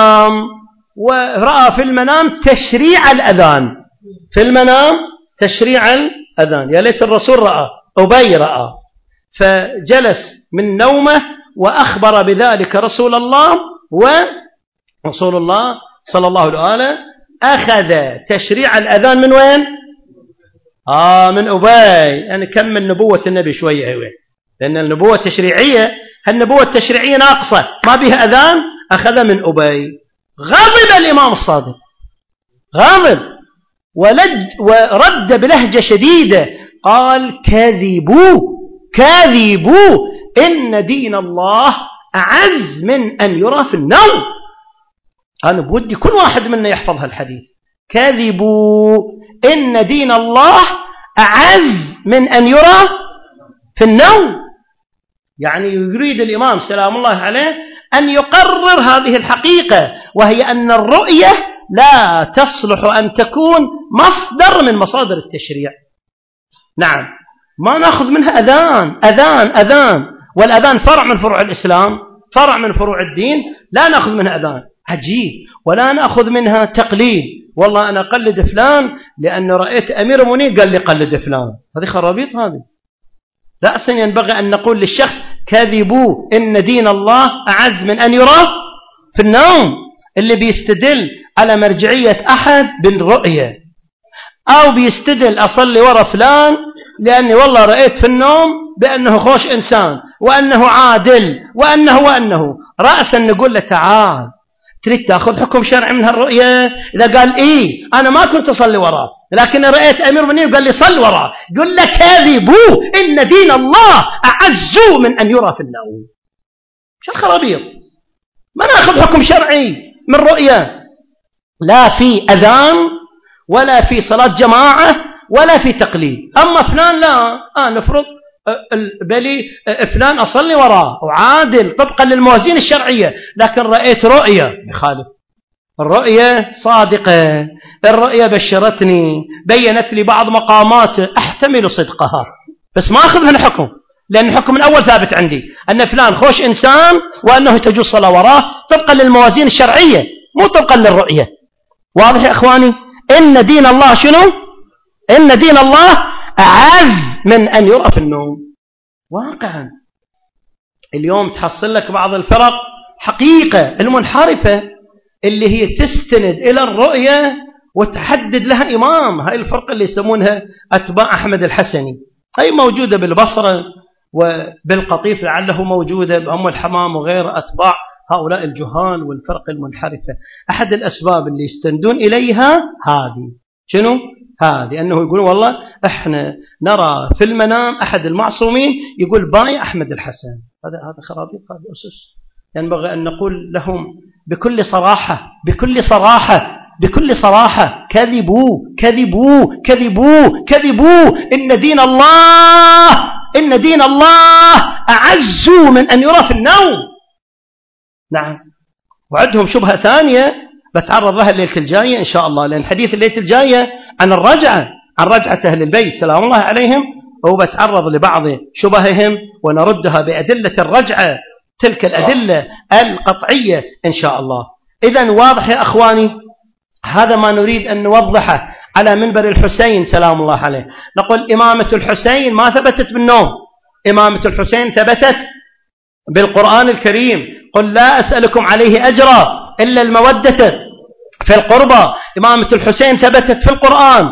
في المنام تشريع الأذان، في المنام تشريع الأذان. يا ليت الرسول رأى، أبي رأى، فجلس من نومه وأخبر بذلك رسول الله، ورسول الله صلى الله عليه وآله أخذ تشريع الأذان من وين؟ من أبي. يعني كم من نبوة النبي شوية هو، لأن النبوة التشريعية، النبوة التشريعية ناقصة ما بها أذان، أخذ من أبي. غضب الإمام الصادق، غضب ورد بلهجة شديدة، قال كذبوا إن دين الله أعز من أن يرى في النوم. أنا بودي كل واحد منا يحفظ هالحديث. كذبوا إن دين الله أعز من أن يرى في النوم. يعني يريد الإمام سلام الله عليه أن يقرر هذه الحقيقة، وهي أن الرؤية لا تصلح أن تكون مصدر من مصادر التشريع. نعم، ما نأخذ منها أذان، والأذان فرع من فروع الإسلام، فرع من فروع الدين، لا نأخذ منها أذان عجيب، ولا نأخذ منها تقليد. والله أنا قلد فلان لأنه رأيت أمير المؤمنين قال لي قلد فلان. هذه خرابيط. هذه لا، أصلا ينبغي أن نقول للشخص كذبوا إن دين الله أعز من أن يرى في النوم. اللي بيستدل على مرجعية أحد بالرؤية، أو بيستدل أصلي وراء فلان لأني والله رأيت في النوم بأنه خوش إنسان وأنه عادل وأنه رأسا نقول له تعال، تريد تأخذ حكم شرعي من هالرؤية؟ إذا قال أنا ما كنت أصلي وراه لكن رأيت أمير المؤمنين وقال لي صل وراه، قل له كاذبوا إن دين الله أعز من أن يرى في النوم. شو الخرابيط؟ ما نأخذ حكم شرعي من رؤية، لا في أذان ولا في صلاة جماعة ولا في تقليد. أما فلان لا، نفرض بلي فلان أصلي وراه وعادل طبقا للموازين الشرعية، لكن رأيت رؤية يخالف. الرؤية صادقة، الرؤية بشرتني، بينت لي بعض مقامات أحتمل صدقها، بس ما أخذ من حكم، لأن الحكم الأول ثابت عندي أن فلان خوش إنسان وأنه تجوز صلاة وراه طبقا للموازين الشرعية، مو طبقا للرؤية. واضح يا إخواني؟ إن دين الله شنو؟ إن دين الله أعز من أن يرى في النوم. واقعا اليوم تحصل لك بعض الفرق حقيقة المنحرفة اللي هي تستند إلى الرؤية وتحدد لها إمام. هاي الفرقة اللي يسمونها أتباع أحمد الحسني، هاي موجودة بالبصرة وبالقطيف، لعله موجودة بأم الحمام وغير أتباع هؤلاء الجهال والفرق المنحرفة. أحد الأسباب اللي يستندون إليها هذه شنو؟ هذه أنه يقول والله إحنا نرى في المنام أحد المعصومين يقول باي أحمد الحسن. هذا خرابيط، هذا أسس. ينبغي أن نقول لهم بكل صراحة كذبوا إن دين الله أعز من أن يرى في النوم. نعم. وعندهم شبهة ثانية بتعرض لها الليلة الجاية إن شاء الله، لأن حديث الليلة الجاية عن رجعة أهل البيت سلام الله عليهم، وبتعرض لبعض شبههم ونردها بأدلة الرجعة، تلك الأدلة القطعية إن شاء الله. إذن واضح يا أخواني، هذا ما نريد أن نوضحه على منبر الحسين سلام الله عليه. نقول إمامة الحسين ما ثبتت بالنوم، إمامة الحسين ثبتت بالقرآن الكريم. قل لا أسألكم عليه أجرا إلا المودة في القربى. إمامة الحسين ثبتت في القرآن،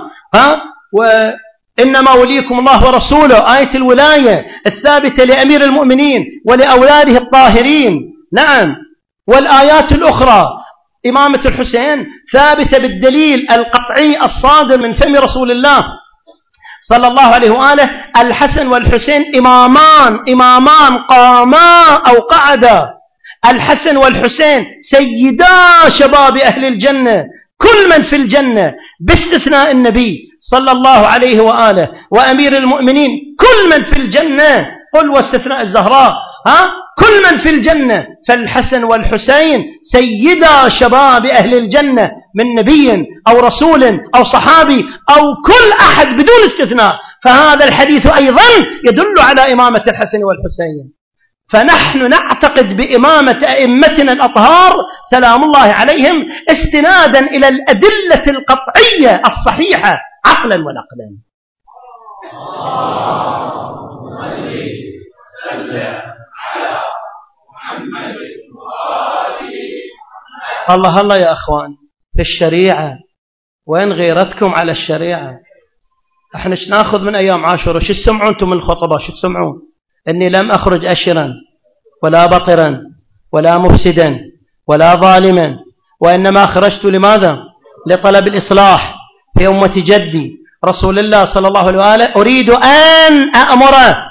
وإنما وليكم الله ورسوله، آية الولاية الثابتة لأمير المؤمنين ولأولاده الطاهرين. نعم. والآيات الأخرى إمامة الحسين ثابتة بالدليل القطعي الصادر من فم رسول الله صلى الله عليه وآله. الحسن والحسين إمامان قاما أو قعدا. الحسن والحسين سيدا شباب أهل الجنة، كل من في الجنة باستثناء النبي صلى الله عليه وآله وأمير المؤمنين، كل من في الجنة، قل واستثناء الزهراء، كل من في الجنة. فالحسن والحسين سيدا شباب أهل الجنة من نبي أو رسول أو صحابي أو كل أحد بدون استثناء. فهذا الحديث أيضا يدل على إمامة الحسن والحسين. فنحن نعتقد بإمامة أئمتنا الأطهار سلام الله عليهم استنادا إلى الأدلة القطعية الصحيحة عقلا ونقلا. الله الله يا أخوان في الشريعة، وين غيرتكم على الشريعة؟ احنا ايش ناخذ من أيام عاشوراء؟ شو تسمعون انتم من الخطبة؟ شو تسمعون؟ إني لم أخرج أشرا ولا بطرا ولا مفسدا ولا ظالما، وإنما خرجت لماذا؟ لطلب الإصلاح في أمة جدي رسول الله صلى الله عليه وآله. أريد أن أأمر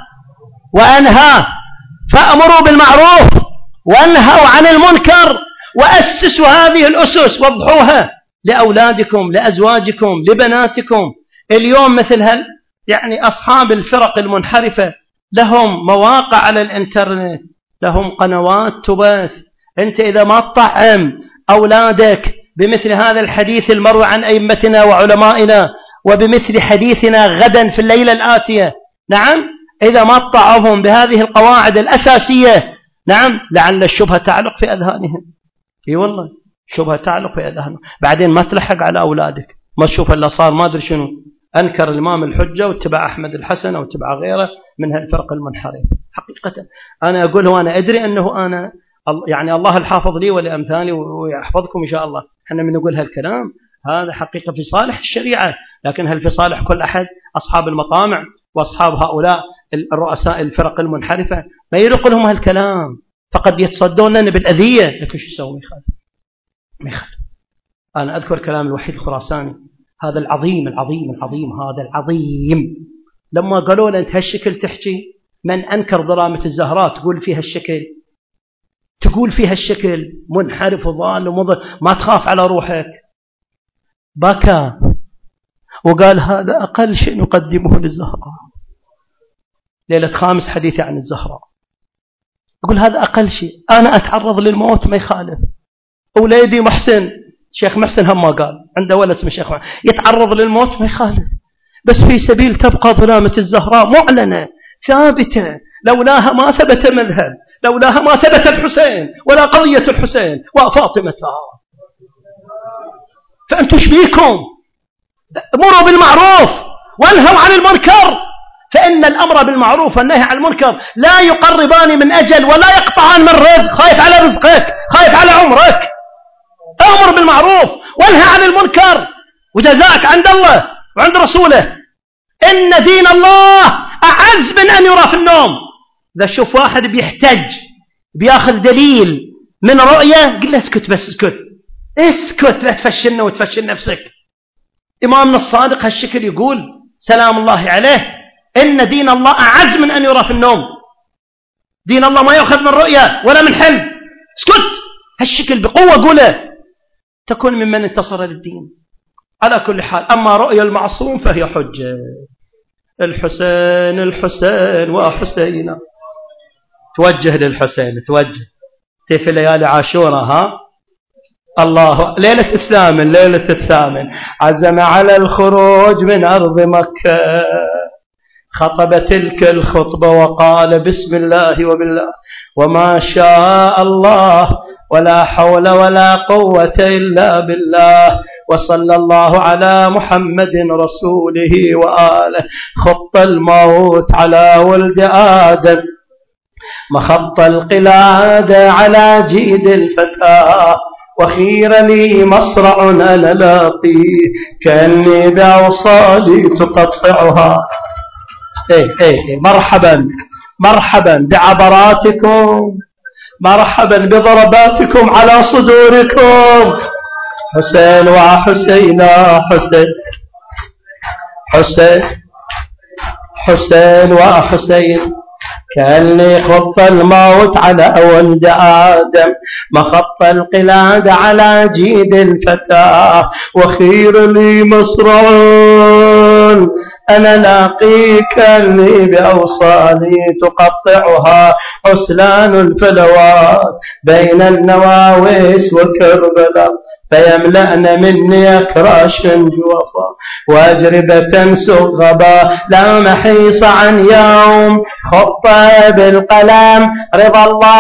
وأنهى، فأمروا بالمعروف وانهوا عن المنكر، وأسسوا هذه الأسس، وضحوها لأولادكم لأزواجكم لبناتكم. اليوم مثل يعني أصحاب الفرق المنحرفة لهم مواقع على الإنترنت، لهم قنوات تبث. أنت إذا ما تطعم أولادك بمثل هذا الحديث المروي عن أئمتنا وعلمائنا وبمثل حديثنا غدا في الليلة الآتية، نعم، إذا ما تطعمهم بهذه القواعد الأساسية، نعم، لعل الشبهة تعلق في أذهانهم. اي والله شبهة تعلق في أذهانهم، بعدين ما تلحق على أولادك. ما تشوف اللي صار ما أدري شنو، أنكر الإمام الحجة واتبع أحمد الحسن واتبع غيره من هالفرق المنحرف. حقيقة أنا أقول وأنا أدري أنه أنا يعني الله الحافظ لي ولأمثالي ويحفظكم إن شاء الله. احنا من نقول هالكلام هذا حقيقة في صالح الشريعة، لكن هل في صالح كل أحد؟ أصحاب المطامع وأصحاب هؤلاء الرؤساء الفرق المنحرفة ما يلق لهم هالكلام، فقد يتصدون لنا بالأذية، لكن شو يسوي؟ ما يخالف. أنا أذكر كلام الوحيد الخراساني هذا العظيم العظيم العظيم هذا العظيم، لما قالوا له أنت هالشكل تحكي من أنكر ظلامة الزهراء تقول فيها الشكل، تقول فيها الشكل منحرف وضال ومضل، ما تخاف على روحك. بكى وقال هذا أقل شيء نقدمه للزهراء. ليلة خامس حديثي عن الزهراء، يقول هذا أقل شيء، أنا أتعرض للموت ما يخالف. أولادي محسن، شيخ محسن هم ما قال عنده ولد اسمه شيخ محسن، يتعرض للموت ما يخالف، بس في سبيل تبقى ظلامة الزهراء معلنة ثابتة، لولاها ما ثبت مذهب، لولاها ما ثبت الحسين ولا قضية الحسين وفاطمة. فأنتم شبيكم؟ امروا بالمعروف وانهوا عن المنكر، فإن الأمر بالمعروف والنهي عن المنكر لا يقربان من أجل ولا يقطعان من رزق. خايف على رزقك، خايف على عمرك، أمر بالمعروف وانهى عن المنكر، وجزاك عند الله وعند رسوله. إن دين الله أعز من أن يرى في النوم. إذا شوف واحد بيحتج بياخذ دليل من رؤية قل له اسكت، بس اسكت اسكت، لا تفشلنا وتفشل نفسك. إمامنا الصادق هالشكل يقول سلام الله عليه إن دين الله أعز من أن يرى في النوم. دين الله ما يأخذ من رؤية ولا من حلم. اسكت هالشكل بقوة قوله، تكون ممن انتصر للدين. على كل حال، أما رؤية المعصوم فهي حجة. الحسين الحسين وحسينا، توجه للحسين، توجه في ليالي عاشوراء. ها الله ليلة الثامن، ليلة الثامن عزم على الخروج من أرض مكة، خطب تلك الخطبة وقال بسم الله وبالله وما شاء الله ولا حول ولا قوة إلا بالله، وصلى الله على محمد رسوله وآله. خط الموت على ولد آدم، مخط القلادة على جيد الفتاة، وخير لي مصرع أنا لاقي كأني بأوصالي تقطعها. مرحبا مرحبا بعبراتكم، مرحبا بضرباتكم على صدوركم. حسين وحسينا، حسين حسين حسين وحسين، كأني خط الموت على ولد آدم، مخط القلاد على جيد الفتاة، وخير لي مصرع أنا لاقيك اللي بأوصالي تقطعها، حسلان الفلوات بين النواويس وكربلاء، فيملأن مني أكراشا جوفا وأجربة صغبا لا محيص عن يوم خط بالقلم رضا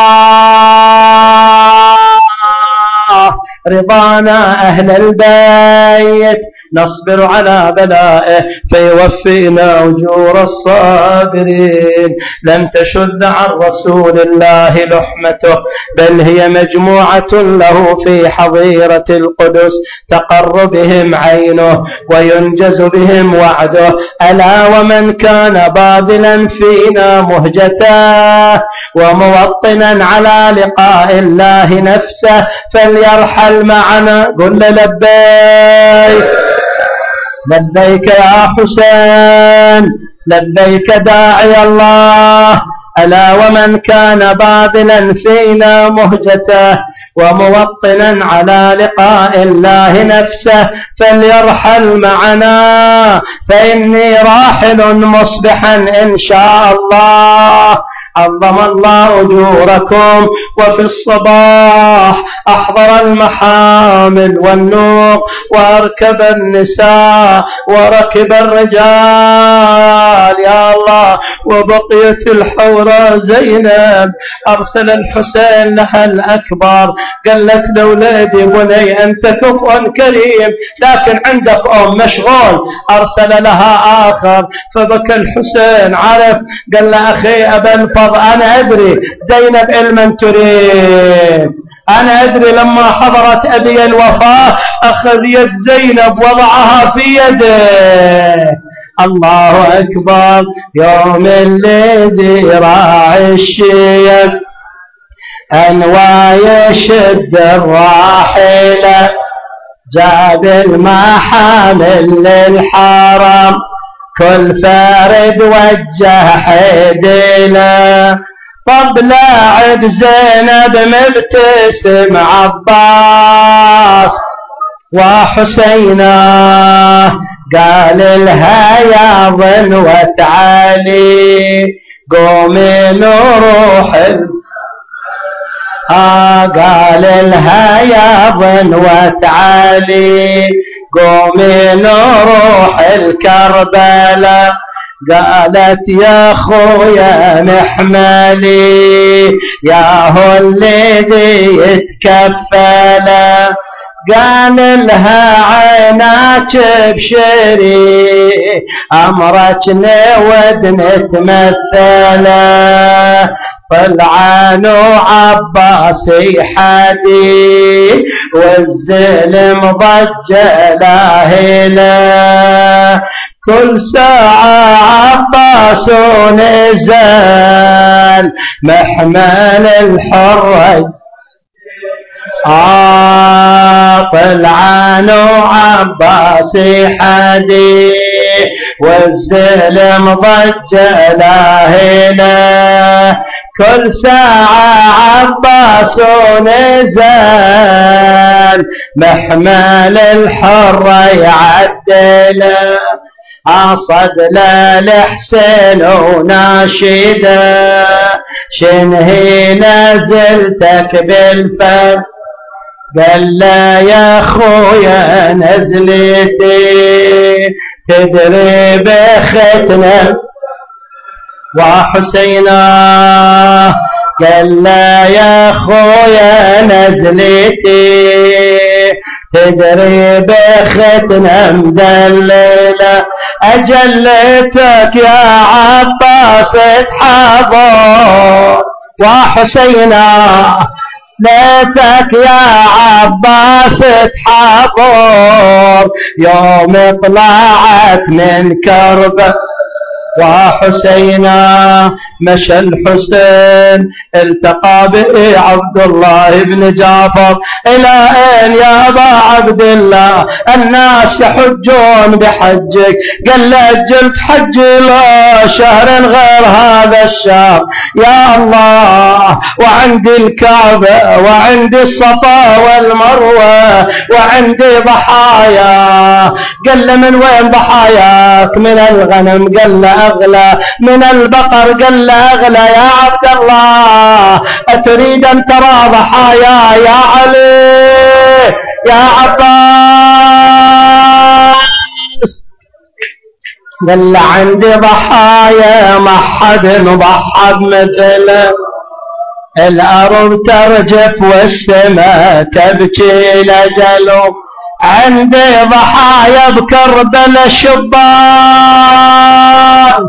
الله رضانا أهل البيت نصبر على بلائه فيوفينا أجور الصابرين. لم تشد عن رسول الله لحمته بل هي مجموعة له في حظيرة القدس تقر بهم عينه وينجز بهم وعده. ألا ومن كان باذلا فينا مهجته وموطنا على لقاء الله نفسه فليرحل معنا. قل لبيك لبيك يا حسين لبيك داعي الله. ألا ومن كان باذلا فينا مهجته وموطنا على لقاء الله نفسه فليرحل معنا فإني راحل مصبحا إن شاء الله. عظم الله أجوركم. وفي الصباح أحضر المحامل والنوق وأركب النساء وركب الرجال يا الله. وبقيت الحوراء زينب أرسل الحسين لها الأكبر قالت لولادي بني أنت كفء كريم لكن عندك مشغول. أرسل لها آخر فبكى الحسين عرف قال له أخي أبا الفضل أنا أدري زينب علما تريد. أنا أدري لما حضرت أبي الوفاة أخذ يد زينب وضعها في يده. الله أكبر. يوم الذي راعي الشيب أنوى يشد الراحلة جاب المحامل للحرم كل فارد وجه حيدنا. طب لاعب زينب مبتسم عباس وحسينا قال لها يا ظنوة علي قومي نروح قال لها يا ظنوة علي قومي نروح الكربلاء. قالت يا خويا محملي يا هو الذي يتكفل. قال لها عيناك بشري أمرك نود نتمثل. طلعان عباسي حدي والزلم ضج لاهله كل ساعة عباس نزل محمل الحرج طلعان عباسي حدي والزلم ضج لاهله كل ساعة عباس نزل محمل الحر يعدله. عصد للحسين وناشده شنهي نزلتك بالفم قال لا يا خويا نزلتي تدري بختنا وحسينا قال لا يا خويا نزلتي تدري بختنا مدلله أجلتك يا عباس تحضر وحسينا ليتك يا عباس تحضر يوم طلعت من كربة وحسينا. مشى الحسين التقى به عبد الله بن جعفر إلى أين يا أبا عبد الله الناس يحجون بحجك قال له أجلت حجي لا شهر غير هذا الشهر يا الله وعندي الكعبة وعندي الصفا والمروة وعندي ضحايا. قال له من وين ضحاياك؟ من الغنم. قال له أغلى. من البقر؟ قال له أغلى. يا عبد الله أتريد أن ترى ضحايا يا علي يا عباس قال عندي ضحايا ما حد ضحى بمثله، الأرض ترجف والسماء تبكي لجله، عندي ضحايا بكربلاء شبان.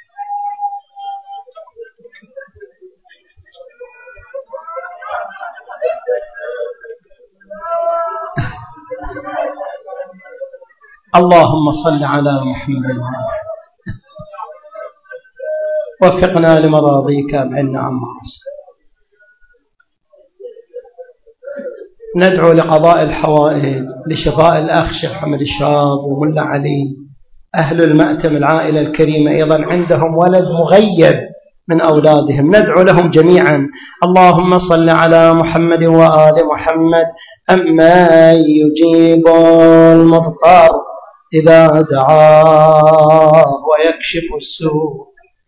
اللهم صل على محمد وفقنا لمراضيك بعنا عن معاصيك. ندعو لقضاء الحوائج لشفاء الأخ شيخ محمد الشاب وملا علي، أهل المأتم العائلة الكريمة أيضا عندهم ولد مغيب من أولادهم، ندعو لهم جميعا. اللهم صل على محمد وآل محمد. أما يجيب المضطر إذا دعاه ويكشف السوء،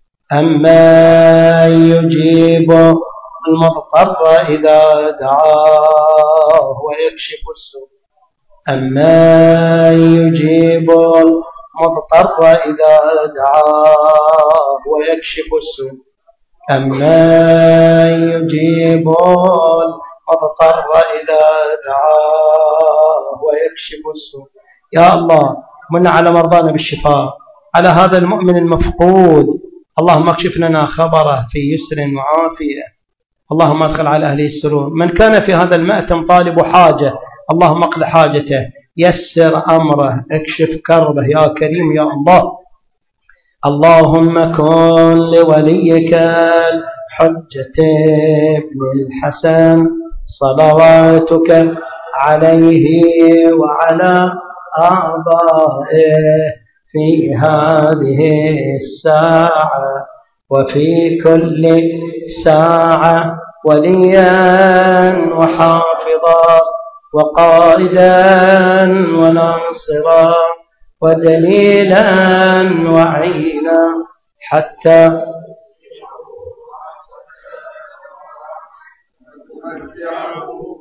أما يجيب المضطر إذا دعاه ويكشف السوء، أما يجيب المضطر إذا دعاه ويكشف السوء، أما يجيب المضطر إذا دعاه ويكشف السوء. يا الله من على مرضانا بالشفاء، على هذا المؤمن المفقود اللهم اكشف لنا خبره في يسر وعافية، اللهم ادخل على أهله السرور. من كان في هذا المأتم طالب حاجة اللهم اقض حاجته، يسر أمره، اكشف كربه يا كريم يا الله. اللهم كن لوليك الحجة ابن الحسن صلواتك عليه وعلى آبائه في هذه الساعة وفي كل ساعة وليا وحافظا وقائدا وناصرا ودليلا وعينا حتى مرجعه